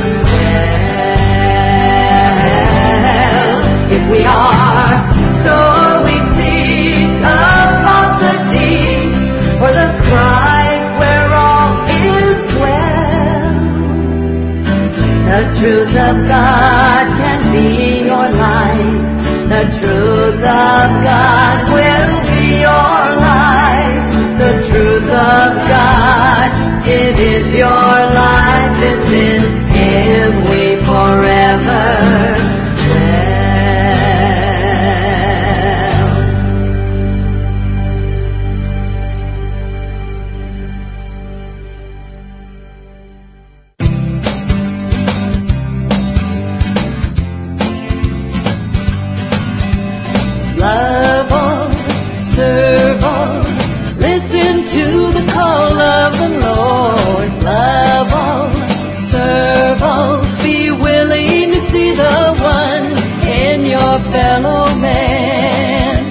dwell. If we are sowing seeds of falsity for the prize where all is well, the truth of God can be your life. The truth of God will be your life. The truth of God, it is your life. It's in Him we forever dwell. Love all, serve all, listen to the call of the Lord. Love all, serve all, be willing to see the one in your fellow man.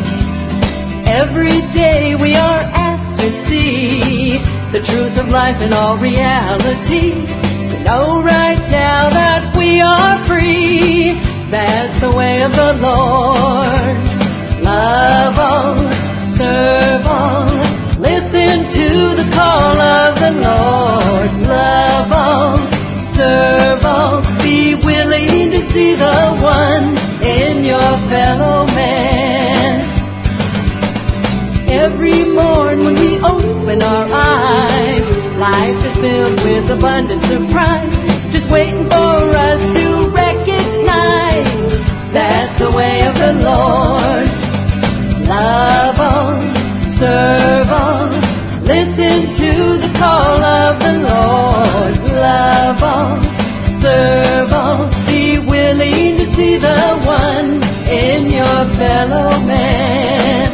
Every day we are asked to see the truth of life in all reality. To know right now that we are free. That's the way of the Lord. Love all, serve all, listen to the call of the Lord. Love all, serve all, be willing to see the one in your fellow man. Every morn when we open our eyes, life is filled with abundant surprise, just waiting for us to recognize that's the way of the Lord. Love all, serve all, listen to the call of the Lord. Love all, serve all, be willing to see the one in your fellow man.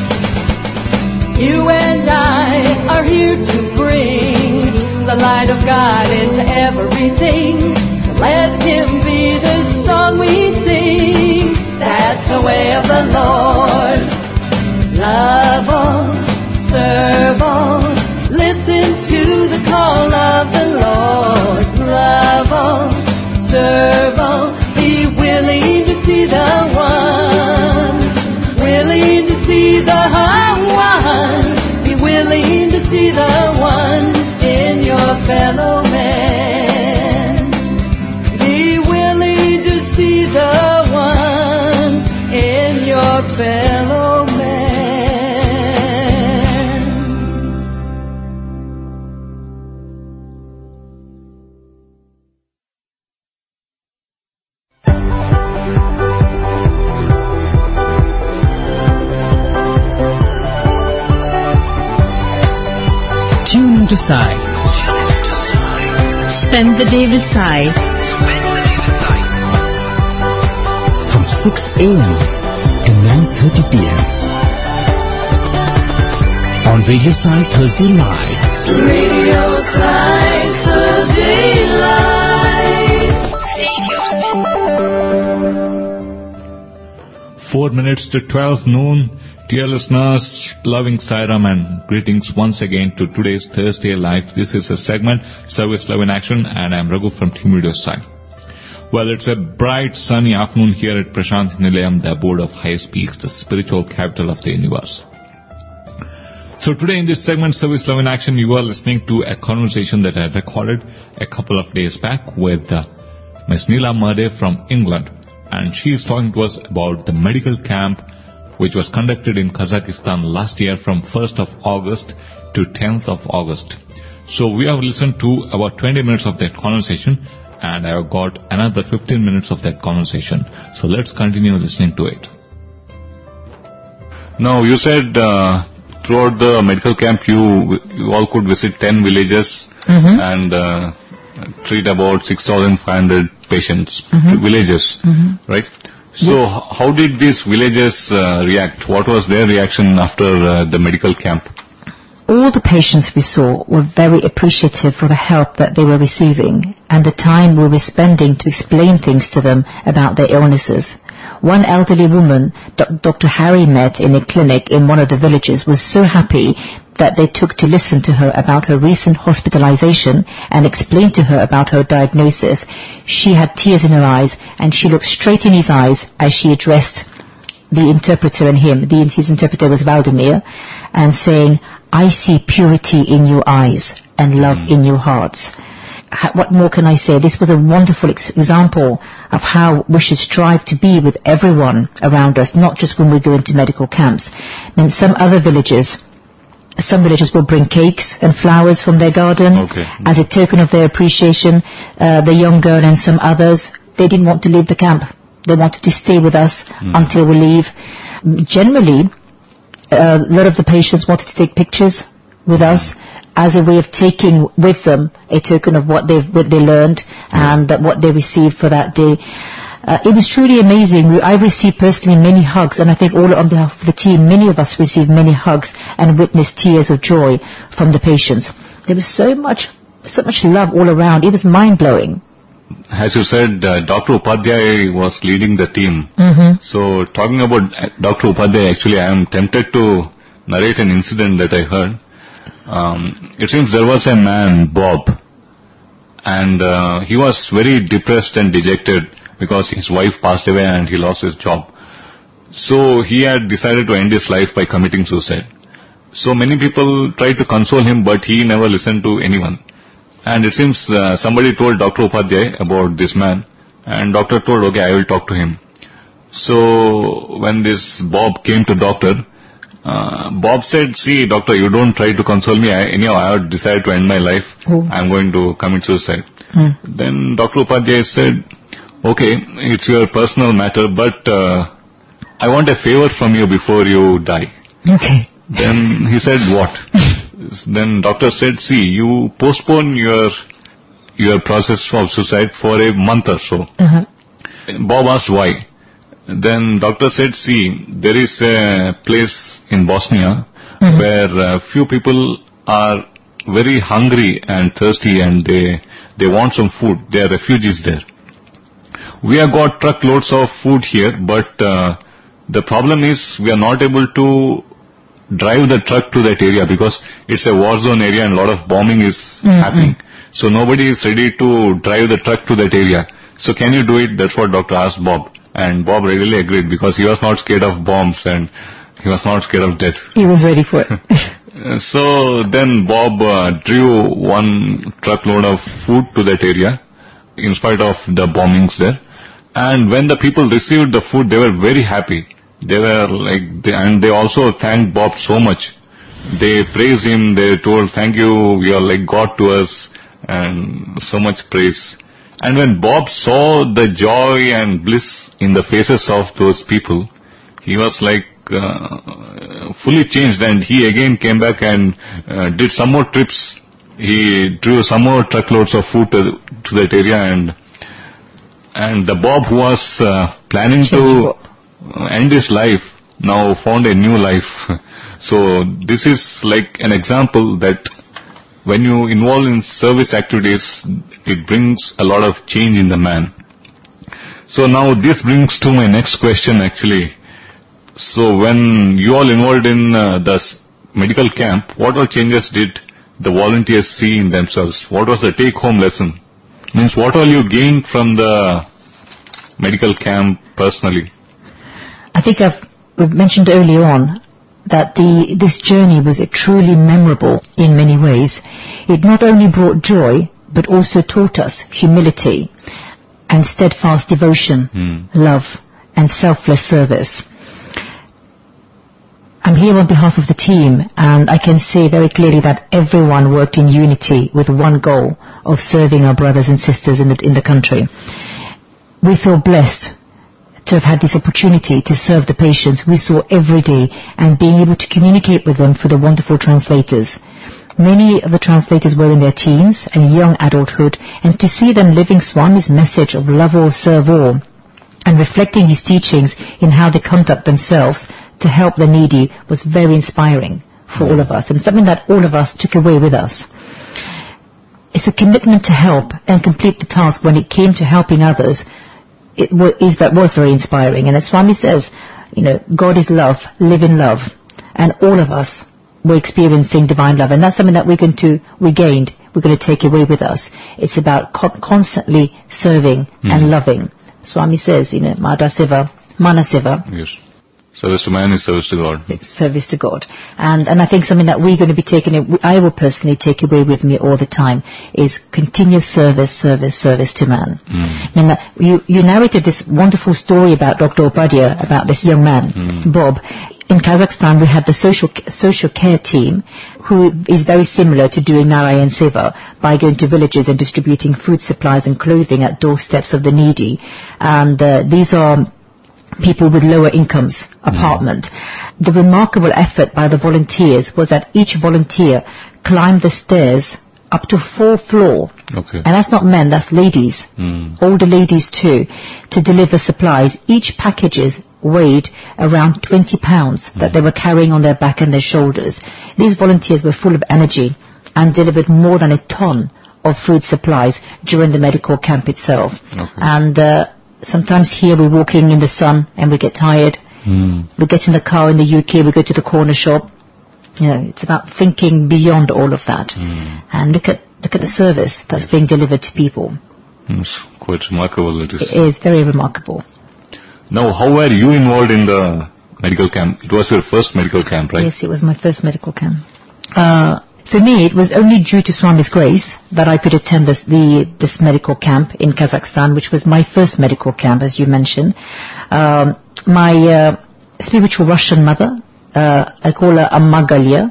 You and I are here to bring the light of God into everything. Let Him be the song we sing. That's the way of the Lord. Love all, serve all, listen to the call of the Lord. Love all, serve all, be willing to see the one. Willing to see the one. Be willing to see the one in your fellow man. Be willing to see the one in your fellow man. Tune into Sai. Spend the day with Sai. From six a.m. to nine thirty p.m. on Radio Sai Thursday Live. Radio Sai Thursday Live. Stay tuned. Four minutes to twelve noon. Dear listeners, loving Sairam and greetings once again to today's Thursday Live. This is a segment, Service Love in Action, and I'm Raghu from Team Radio Sai. Well, it's a bright, sunny afternoon here at Prashanthi Nilayam, the abode of highest peaks, the spiritual capital of the universe. So today in this segment, Service Love in Action, you are listening to a conversation that I recorded a couple of days back with uh, Miss Neela Murde from England. And she is talking to us about the medical camp which was conducted in Kazakhstan last year from first of August to tenth of August. So we have listened to about twenty minutes of that conversation, and I have got another fifteen minutes of that conversation. So let's continue listening to it. Now, you said uh, throughout the medical camp you, you all could visit ten villages mm-hmm. and uh, treat about six thousand five hundred patients, mm-hmm. villages, mm-hmm. right? So yes. How did these villages uh, react? What was their reaction after uh, the medical camp? All the patients we saw were very appreciative for the help that they were receiving and the time we were spending to explain things to them about their illnesses. One elderly woman Doctor Harry met in a clinic in one of the villages was so happy that they took to listen to her about her recent hospitalization and explained to her about her diagnosis. She had tears in her eyes and she looked straight in his eyes as she addressed the interpreter and him. The, his interpreter was Valdemir, and saying, "I see purity in your eyes and love mm. in your hearts." What more can I say? This was a wonderful ex- example of how we should strive to be with everyone around us, not just when we go into medical camps. I mean, some other villages, some villages will bring cakes and flowers from their garden okay. as a token of their appreciation. Uh, the young girl and some others, they didn't want to leave the camp. They wanted to stay with us mm. until we leave. Generally, uh, a lot of the patients wanted to take pictures with us as a way of taking with them a token of what, what they learned and uh, what they received for that day. Uh, it was truly amazing. We, I received personally many hugs, and I think all on behalf of the team, many of us received many hugs and witnessed tears of joy from the patients. There was so much, so much love all around. It was mind-blowing. As you said, uh, Doctor Upadhyay was leading the team. Mm-hmm. So, talking about Doctor Upadhyay, actually I am tempted to narrate an incident that I heard. Um, it seems there was a man, Bob, and uh, he was very depressed and dejected because his wife passed away and he lost his job. So he had decided to end his life by committing suicide. So many people tried to console him, but he never listened to anyone. And it seems uh, somebody told Doctor Upadhyay about this man, and doctor told, okay, I will talk to him. So when this Bob came to doctor, Uh, Bob said, see, doctor, you don't try to console me. I, anyhow, I have decided to end my life. Oh. I'm going to commit suicide. Mm. Then Doctor Upadhyay said, okay, it's your personal matter, but uh, I want a favor from you before you die. Okay. Then he said, what? Then doctor said, see, you postpone your your process of suicide for a month or so. Uh-huh. Bob asked why. Then doctor said, see, there is a place in Bosnia mm-hmm. where uh, few people are very hungry and thirsty and they they want some food. They are refugees there. We have got truckloads of food here, but uh, the problem is we are not able to drive the truck to that area because it's a war zone area and a lot of bombing is mm-hmm. happening. So nobody is ready to drive the truck to that area. So can you do it? That's what doctor asked Bob. And Bob readily agreed because he was not scared of bombs and he was not scared of death. He was ready for it. So then Bob uh, drew one truckload of food to that area in spite of the bombings there. And when the people received the food, they were very happy. They were like, they, and they also thanked Bob so much. They praised him. They told, thank you, you are like God to us, and so much praise. And when Bob saw the joy and bliss in the faces of those people, he was like uh, fully changed, and he again came back and uh, did some more trips. He drew some more truckloads of food to, to that area, and and the Bob who was uh, planning to end his life now found a new life. So this is like an example that when you involve in service activities, it brings a lot of change in the man. So now this brings to my next question actually. So when you all involved in uh, the medical camp, what all changes did the volunteers see in themselves? What was the take-home lesson? Means what all you gained from the medical camp personally? I think I've we've mentioned earlier on that the this journey was truly memorable in many ways. It not only brought joy, but also taught us humility and steadfast devotion, mm. love, and selfless service. I'm here on behalf of the team, and I can say very clearly that everyone worked in unity with one goal of serving our brothers and sisters in the, in the country. We feel blessed to have had this opportunity to serve the patients we saw every day and being able to communicate with them through the wonderful translators. Many of the translators were in their teens and young adulthood, and to see them living Swami's message of love all, serve all, and reflecting his teachings in how they conduct themselves to help the needy was very inspiring for all of us, and something that all of us took away with us. It's a commitment to help and complete the task when it came to helping others. It was, is, that was very inspiring. And as Swami says, you know, God is love, live in love. And all of us were experiencing divine love. And that's something that we're going to, we gained, we're going to take away with us. It's about co- constantly serving mm. and loving. Swami says, you know, Mada Seva, Mana Seva. Yes. Service to man is service to God. It's service to God. And and I think something that we're going to be taking, I will personally take away with me all the time, is continuous service, service, service to man. Mm. I mean, you, you narrated this wonderful story about Doctor Upadhyaya, about this young man, mm. Bob. In Kazakhstan, we had the social social care team, who is very similar to doing Narayan Seva by going to villages and distributing food supplies and clothing at doorsteps of the needy. And uh, these are people with lower incomes, apartment. Mm. The remarkable effort by the volunteers was that each volunteer climbed the stairs up to fourth floor. Okay. And that's not men, that's ladies, mm. older ladies too, to deliver supplies. Each packages weighed around twenty pounds mm. that they were carrying on their back and their shoulders. These volunteers were full of energy and delivered more than a ton of food supplies during the medical camp itself. Okay. And uh, sometimes here we're walking in the sun and we get tired. Mm. We get in the car in the U K, we go to the corner shop. You know, it's about thinking beyond all of that. Mm. And look at look at the service that's being delivered to people. It's quite remarkable. It is. It is very remarkable. Now, how were you involved in the medical camp? It was your first medical camp, right? Yes, it was my first medical camp. Uh, for me, it was only due to Swami's grace that I could attend this, the, this medical camp in Kazakhstan, which was my first medical camp, as you mentioned. Um, my uh, spiritual Russian mother, uh, I call her Amma Galia,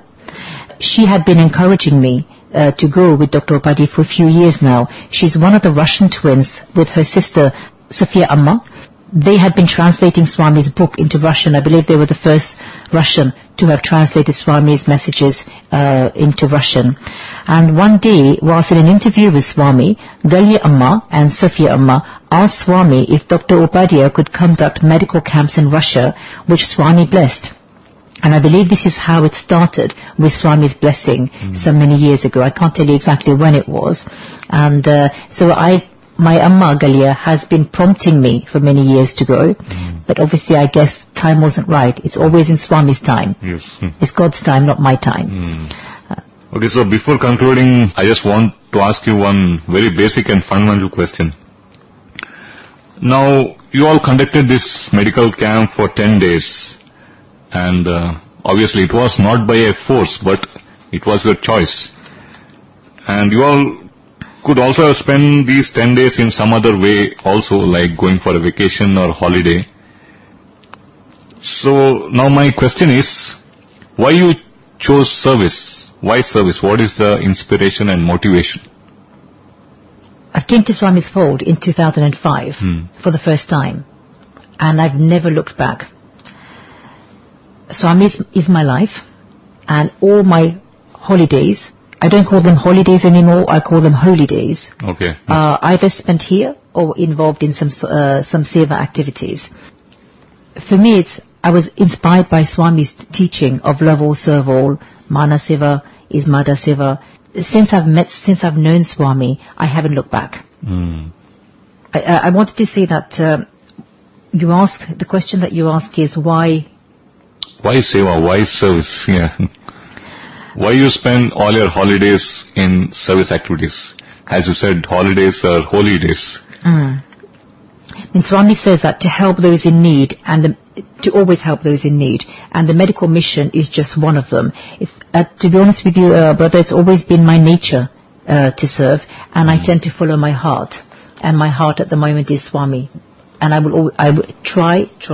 she had been encouraging me uh, to go with Doctor Upadhyaya for a few years now. She's one of the Russian twins with her sister, Sofia Amma. They had been translating Swami's book into Russian. I believe they were the first Russian to have translated Swami's messages uh, into Russian. And one day, whilst in an interview with Swami, Galia Amma and Sofia Amma asked Swami if Doctor Upadhyaya could conduct medical camps in Russia, which Swami blessed. And I believe this is how it started, with Swami's blessing mm. so many years ago. I can't tell you exactly when it was. And uh, so I... My Amma Galia has been prompting me for many years to go, mm. but obviously I guess time wasn't right. It's always in Swami's time. Yes. It's God's time, not my time. Mm. Uh, okay, so before concluding, I just want to ask you one very basic and fundamental question. Now, you all conducted this medical camp for ten days, and uh, obviously it was not by a force, but it was your choice. And you all could also spend these ten days in some other way also, like going for a vacation or holiday. So now my question is, why you chose service? Why service? What is the inspiration and motivation? I came to Swami's fold in two thousand five hmm. for the first time, and I've never looked back. Swami is, is my life, and all my holidays, I don't call them holidays anymore, I call them holy days. Okay. Uh, either spent here or involved in some uh, some seva activities. For me, it's I was inspired by Swami's teaching of love all, serve all, Mana Seva is Mada Seva. Since I've met, since I've known Swami, I haven't looked back. Mm. I, I wanted to say that uh, you ask, the question that you ask is why... Why seva? Why service? Yeah. Why you spend all your holidays in service activities? As you said, holidays are holy days. Mm. And Swami says that to help those in need, and the, to always help those in need, and the medical mission is just one of them. It's, uh, to be honest with you, uh, brother, it's always been my nature uh, to serve, and mm. I tend to follow my heart, and my heart at the moment is Swami. And I will, I will try, try and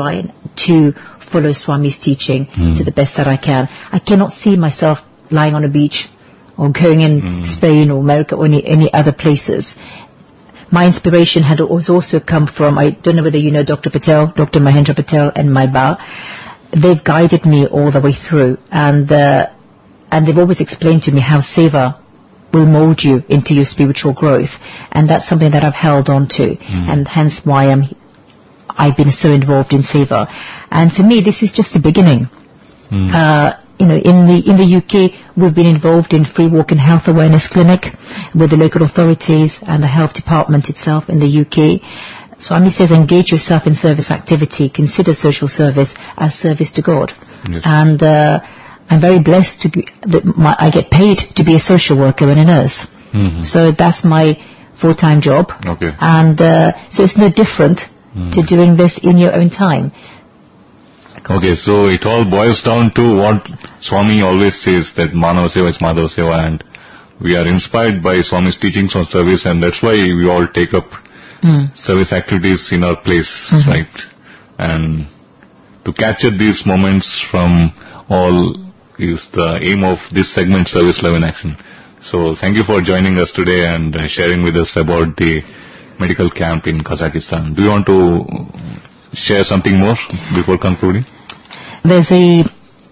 to follow Swami's teaching Mm. to the best that I can. I cannot see myself lying on a beach or going in Mm. Spain or America or any, any other places. My inspiration had was also come from, I don't know whether you know Doctor Patel, Doctor Mahendra Patel and Maiba. They've guided me all the way through, and uh, and they've always explained to me how seva will mold you into your spiritual growth, and that's something that I've held on to, Mm. and hence why I'm I've been so involved in seva. And for me, this is just the beginning. Mm. Uh, you know, in the in the U K, we've been involved in Free Walk and Health Awareness Clinic with the local authorities and the health department itself in the U K. Swami says, engage yourself in service activity. Consider social service as service to God. Yes. And uh, I'm very blessed to be. That my, I get paid to be a social worker and a nurse. Mhm. So that's my full-time job. Okay. And uh, so it's no different Mm. to doing this in your own time. Okay, so it all boils down to what Swami always says, that Manava Seva is Madhava Seva, and we are inspired by Swami's teachings on service, and that's why we all take up Mm. service activities in our place, Mhm. right? And to capture these moments from all is the aim of this segment, Service Love in Action. So thank you for joining us today and uh, sharing with us about the medical camp in Kazakhstan. Do you want to share something more before concluding? There's a,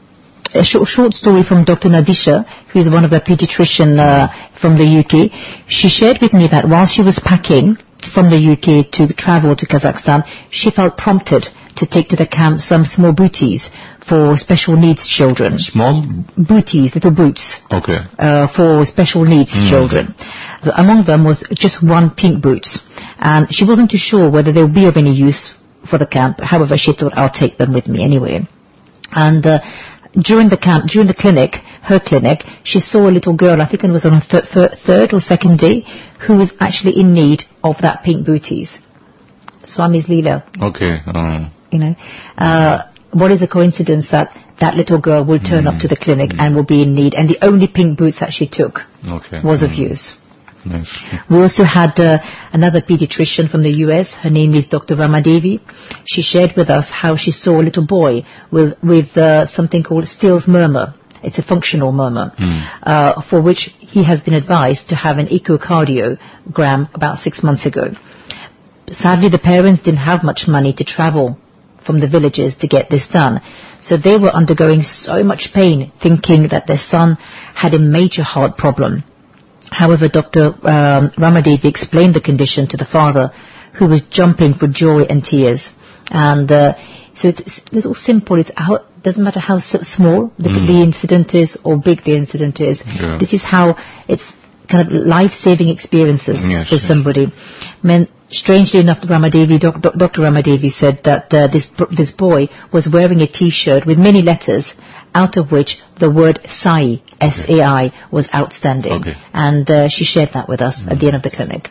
a short, short story from Doctor Nadisha, who is one of the pediatrician uh, from the U K. She shared with me that while she was packing from the U K to travel to Kazakhstan, she felt prompted to take to the camp some small booties for special needs children. Small? Booties, little boots. Okay. Uh, for special needs Mm. children. The- Among them was just one pink boot, and she wasn't too sure whether they would be of any use for the camp. However, she thought, I'll take them with me anyway. And uh, during the camp, during the clinic, her clinic, she saw a little girl, I think it was on a th- th- third or second day, who was actually in need of that pink booties. Swami's Leela, Okay. Uh, you know. Uh, what is a coincidence that that little girl will turn up to the clinic and will be in need, and the only pink boots that she took okay. was of Mm. use. Nice. We also had uh, another pediatrician from the U S. Her name is Doctor Ramadevi. She shared with us how she saw a little boy with, with uh, something called Still's murmur. It's a functional murmur, Mm. uh, for which he has been advised to have an echocardiogram about six months ago. Sadly, the parents didn't have much money to travel from the villages to get this done. So they were undergoing so much pain, thinking that their son had a major heart problem. However, Doctor Um, Ramadevi explained the condition to the father, who was jumping for joy and tears. And uh, so it's, it's a little simple. It doesn't matter how s- small the, Mm. the incident is or big the incident is. Yeah. This is how it's kind of life-saving experiences Yes, for yes. somebody. I mean, strangely enough, Ramadevi, doc, doc, Doctor Ramadevi said that uh, this this boy was wearing a T-shirt with many letters, out of which the word Sai, S A I, was outstanding. Okay. And uh, she shared that with us at the end of the clinic.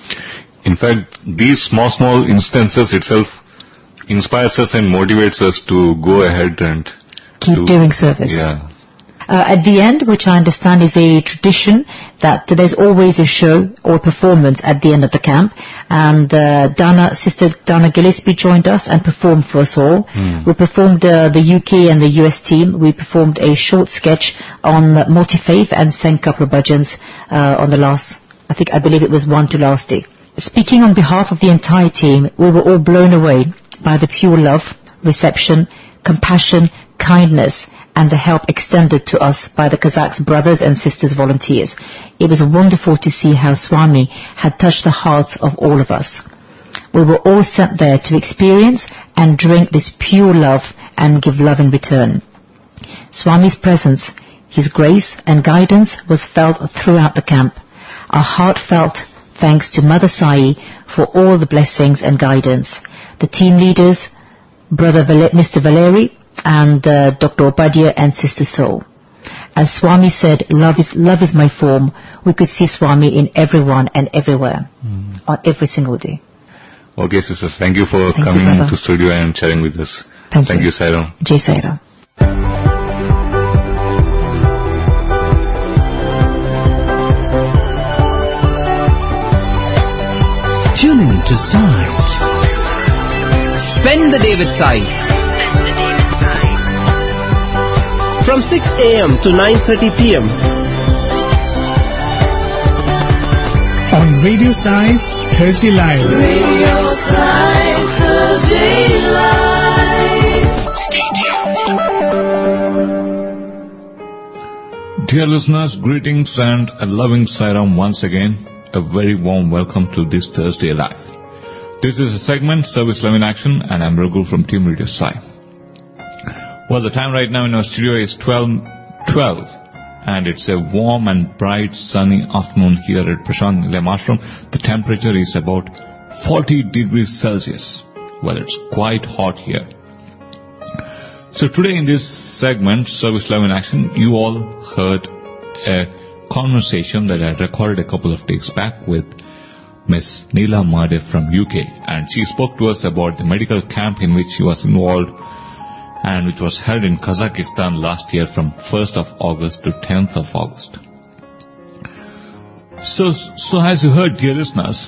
In fact, these small, small instances itself inspires us and motivates us to go ahead and Keep do- doing service. Yeah. Uh, at the end, which I understand is a tradition, that there's always a show or performance at the end of the camp. And uh, Dana, Sister Dana Gillespie joined us and performed for us all. Mm. We performed uh, the U K and the U S team. We performed a short sketch on uh, multi-faith and sang a couple of bhajans uh, on the last, I think, I believe it was one to last day. Speaking on behalf of the entire team, we were all blown away by the pure love, reception, compassion, kindness, and the help extended to us by the Kazakhs brothers and sisters volunteers. It was wonderful to see how Swami had touched the hearts of all of us. We were all sent there to experience and drink this pure love and give love in return. Swami's presence, his grace and guidance was felt throughout the camp. Our heartfelt thanks to Mother Sai for all the blessings and guidance. The team leaders, Brother Val- Mister Valeri, and uh, Doctor Obadia and Sister Soul. As Swami said, love is love is my form. We could see Swami in everyone and everywhere, Mm. on every single day. Okay, sisters, thank you for Thank you, coming brother. to studio and sharing with us. Thank thank you. you, Sairam. Jai Sai Ram. Tune in to Sai. Spend the day with Sai. from six a.m. to nine thirty p.m. On Radio Science Thursday Live. Radio Science Thursday Live. Stay tuned. Dear listeners, greetings and a loving Sairam once again. A very warm welcome to this Thursday Live. This is a segment, Service Love in Action, and I'm Raghu from Team Radio Sai. Well, the time right now in our studio is twelve twelve, and it's a warm and bright sunny afternoon here at Prashant Nilayam Ashram. The temperature is about forty degrees Celsius. Well, it's quite hot here. So today in this segment, Service Love in Action, you all heard a conversation that I recorded a couple of days back with Miss Neela Mahadev from U K, and she spoke to us about the medical camp in which she was involved and which was held in Kazakhstan last year from first of August to tenth of August. So, so as you heard, dear listeners,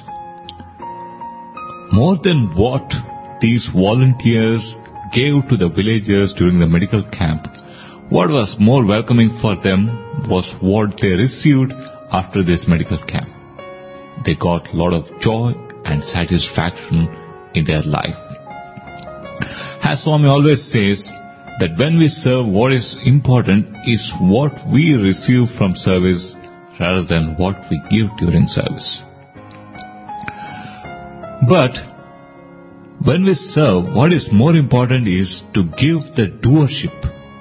more than what these volunteers gave to the villagers during the medical camp, what was more welcoming for them was what they received after this medical camp. They got a lot of joy and satisfaction in their life. As Swami always says, that when we serve, what is important is what we receive from service rather than what we give during service. But when we serve, what is more important is to give the doership.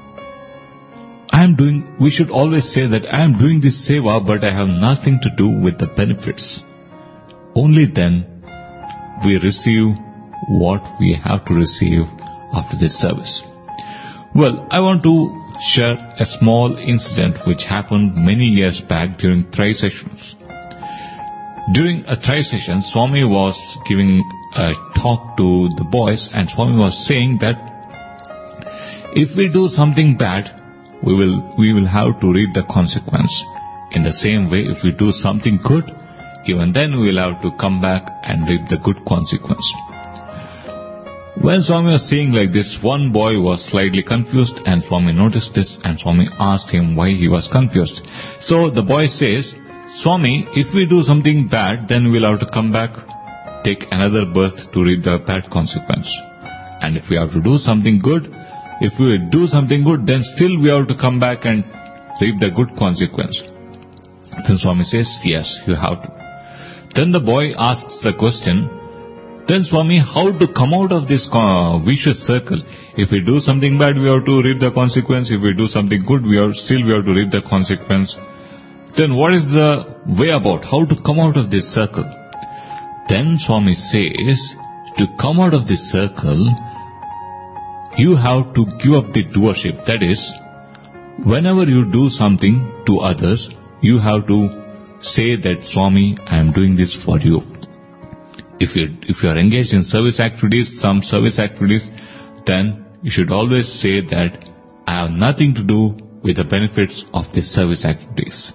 I am doing, we should always say that I am doing this seva, but I have nothing to do with the benefits. Only then we receive what we have to receive after this service. Well, I want to share a small incident which happened many years back during Tri sessions. During a Tri session, Swami was giving a talk to the boys, and Swami was saying that if we do something bad, we will we will have to reap the consequence. In the same way, if we do something good, even then we will have to come back and reap the good consequence. When Swami was saying like this, one boy was slightly confused, and Swami noticed this, and Swami asked him why he was confused. So the boy says, Swami, if we do something bad, then we'll have to come back, take another birth to reap the bad consequence. And if we have to do something good, if we do something good, then still we have to come back and reap the good consequence. Then Swami says, yes, you have to. Then the boy asks the question, then Swami, how to come out of this uh, vicious circle? If we do something bad, we have to reap the consequence. If we do something good, we are still we have to reap the consequence. Then what is the way about how to come out of this circle? Then Swami says, to come out of this circle, you have to give up the doership. That is, whenever you do something to others, you have to say that, Swami, I am doing this for you. If you if you are engaged in service activities, some service activities, then you should always say that I have nothing to do with the benefits of the service activities.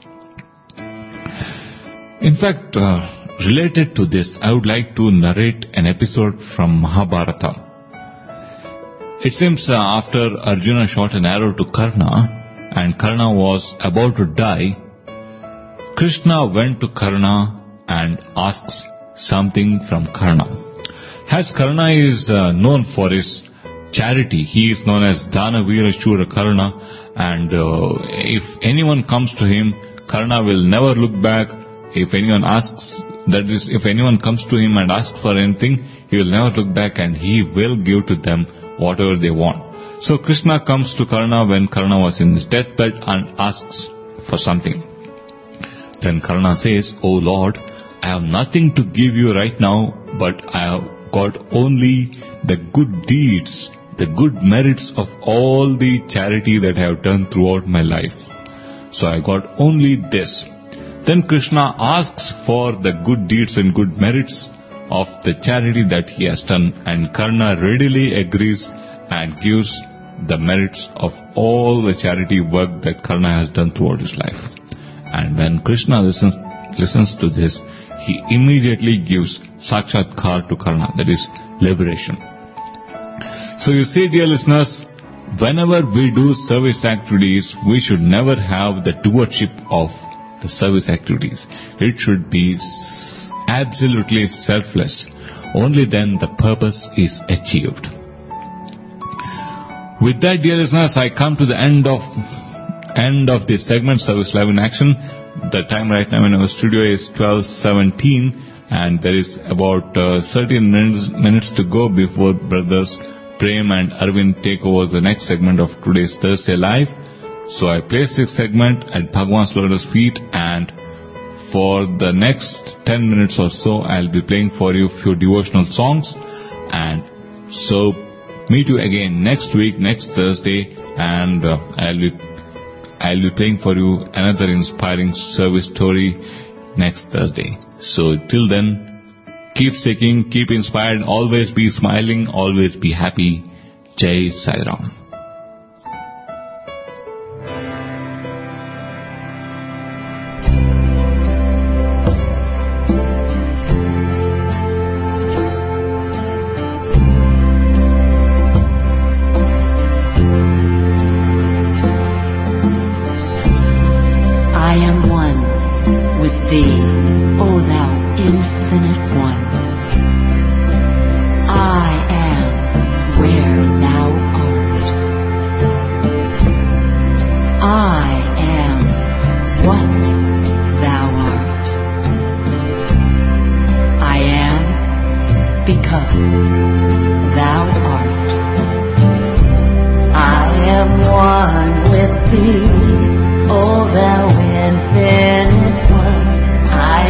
In fact, uh, related to this, I would like to narrate an episode from Mahabharata. It seems uh, after Arjuna shot an arrow to Karna, and Karna was about to die, Krishna went to Karna and asks something from Karna. As Karna is uh, known for his charity, he is known as Danavira Shura Karna, and uh, if anyone comes to him, Karna will never look back. If anyone asks, that is, if anyone comes to him and asks for anything, he will never look back, and he will give to them whatever they want. So Krishna comes to Karna when Karna was in his deathbed and asks for something. Then Karna says, "O Lord, I have nothing to give you right now, but I have got only the good deeds, the good merits of all the charity that I have done throughout my life. So I got only this." Then Krishna asks for the good deeds and good merits of the charity that he has done, and Karna readily agrees and gives the merits of all the charity work that Karna has done throughout his life. And when Krishna listens, listens to this, he immediately gives Sakshatkar to Karna, that is liberation. So you see, dear listeners, whenever we do service activities, we should never have the doership of the service activities. It should be s- absolutely selfless. Only then the purpose is achieved. With that, dear listeners, I come to the end of end of this segment, Service Live in Action. The time right now in our studio is twelve seventeen, and there is about uh, thirteen minutes, minutes to go before brothers Prem and Arvind take over the next segment of today's Thursday Live. So I place this segment at Bhagwan's Lotus feet, and for the next ten minutes or so, I'll be playing for you few devotional songs. And so meet you again next week, next Thursday, and uh, I'll be I'll be playing for you another inspiring service story next Thursday. So till then, keep seeking, keep inspired, always be smiling, always be happy. Jai Sai Ram. Thee, O thou infinite one, I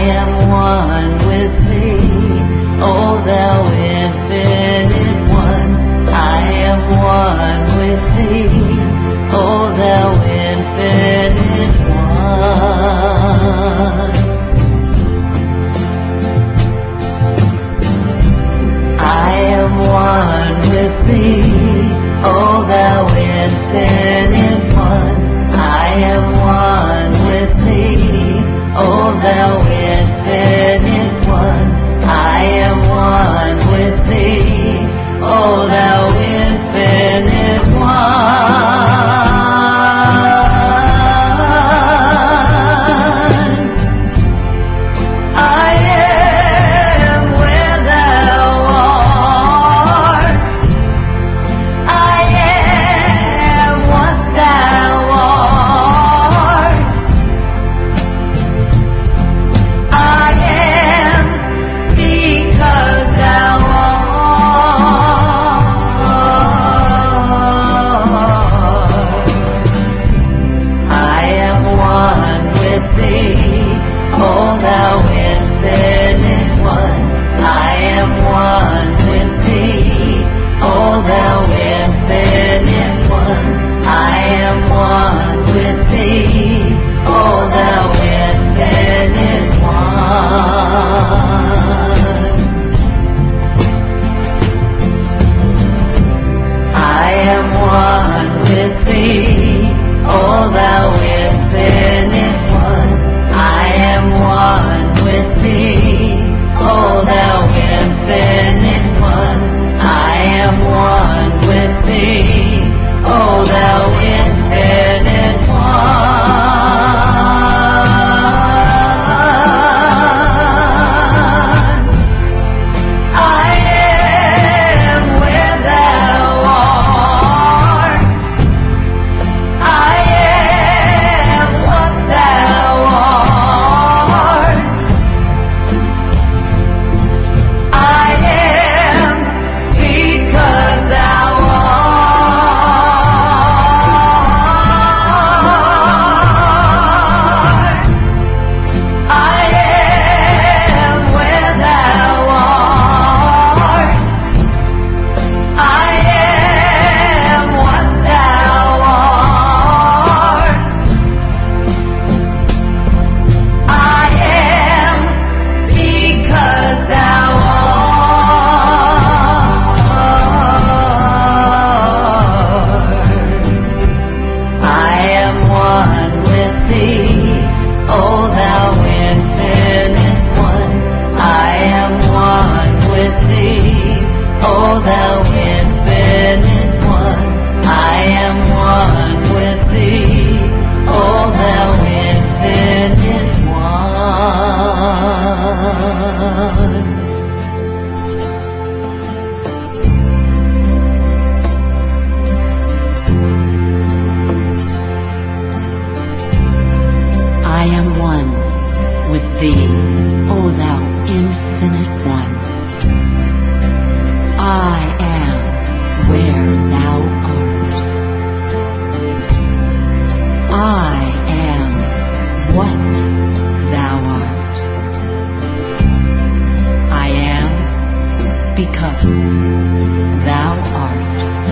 thou art.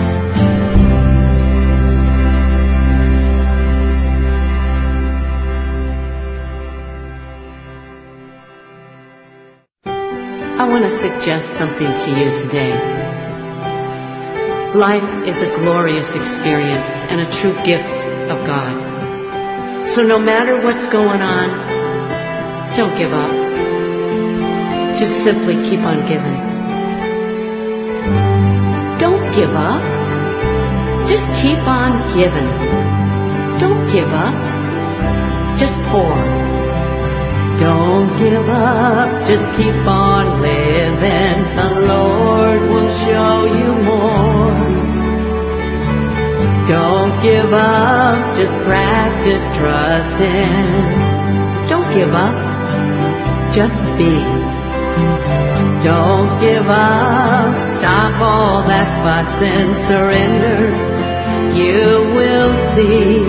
I want to suggest something to you today. Life is a glorious experience and a true gift of God. So no matter what's going on, don't give up. Just simply keep on giving. Don't give up. Just keep on giving. Don't give up. Just pour. Don't give up, just keep on living. The Lord will show you more. Don't give up, just practice trusting. Don't give up, just be. Don't give up, stop all that fussing, surrender. You will see.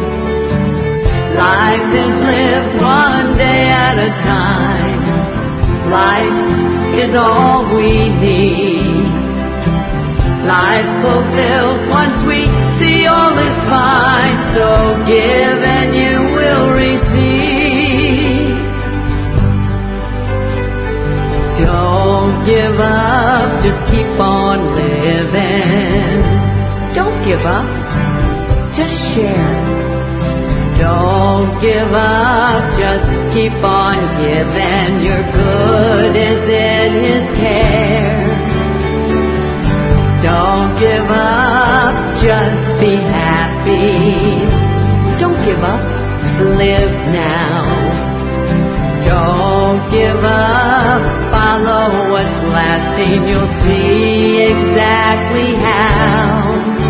Life is lived one day at a time. Life is all we need. Life's fulfilled once we see all is fine. So give and you will receive. Don't give up, just keep on living. Don't give up, just share. Don't give up, just keep on giving. Your good is in His care. Don't give up, just be happy. Don't give up, live now. Don't give up, follow what's lasting. You'll see exactly how.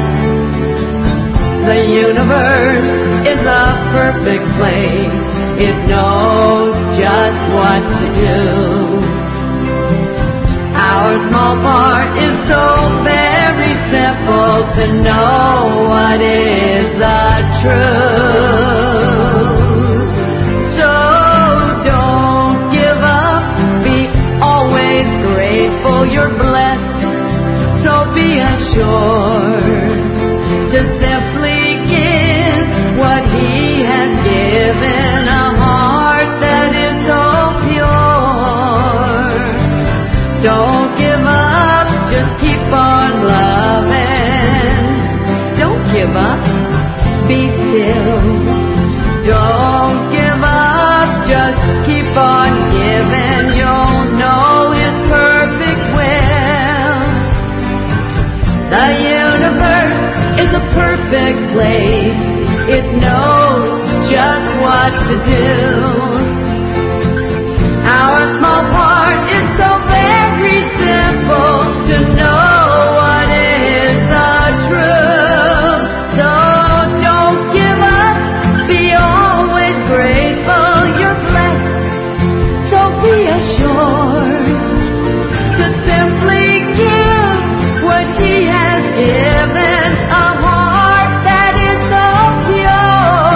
The universe is a perfect place. It knows just what to do. Our small part is so very simple to know what is the truth. So don't give up. Be always grateful. You're blessed. So be assured to simply give what He has given, a heart that is so pure. Don't give up, just keep on loving. Don't give up, be still. Don't give up, just keep on giving. You'll know His perfect will. The universe is a perfect place. It knows just what to do. Our small part is so very simple to know what is the truth. So don't give up, be always grateful. You're blessed, so be assured to simply give what He has given, a heart that is so pure.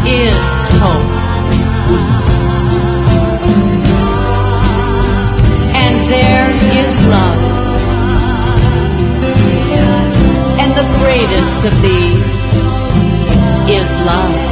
is hope. And there is love. And the greatest of these is love.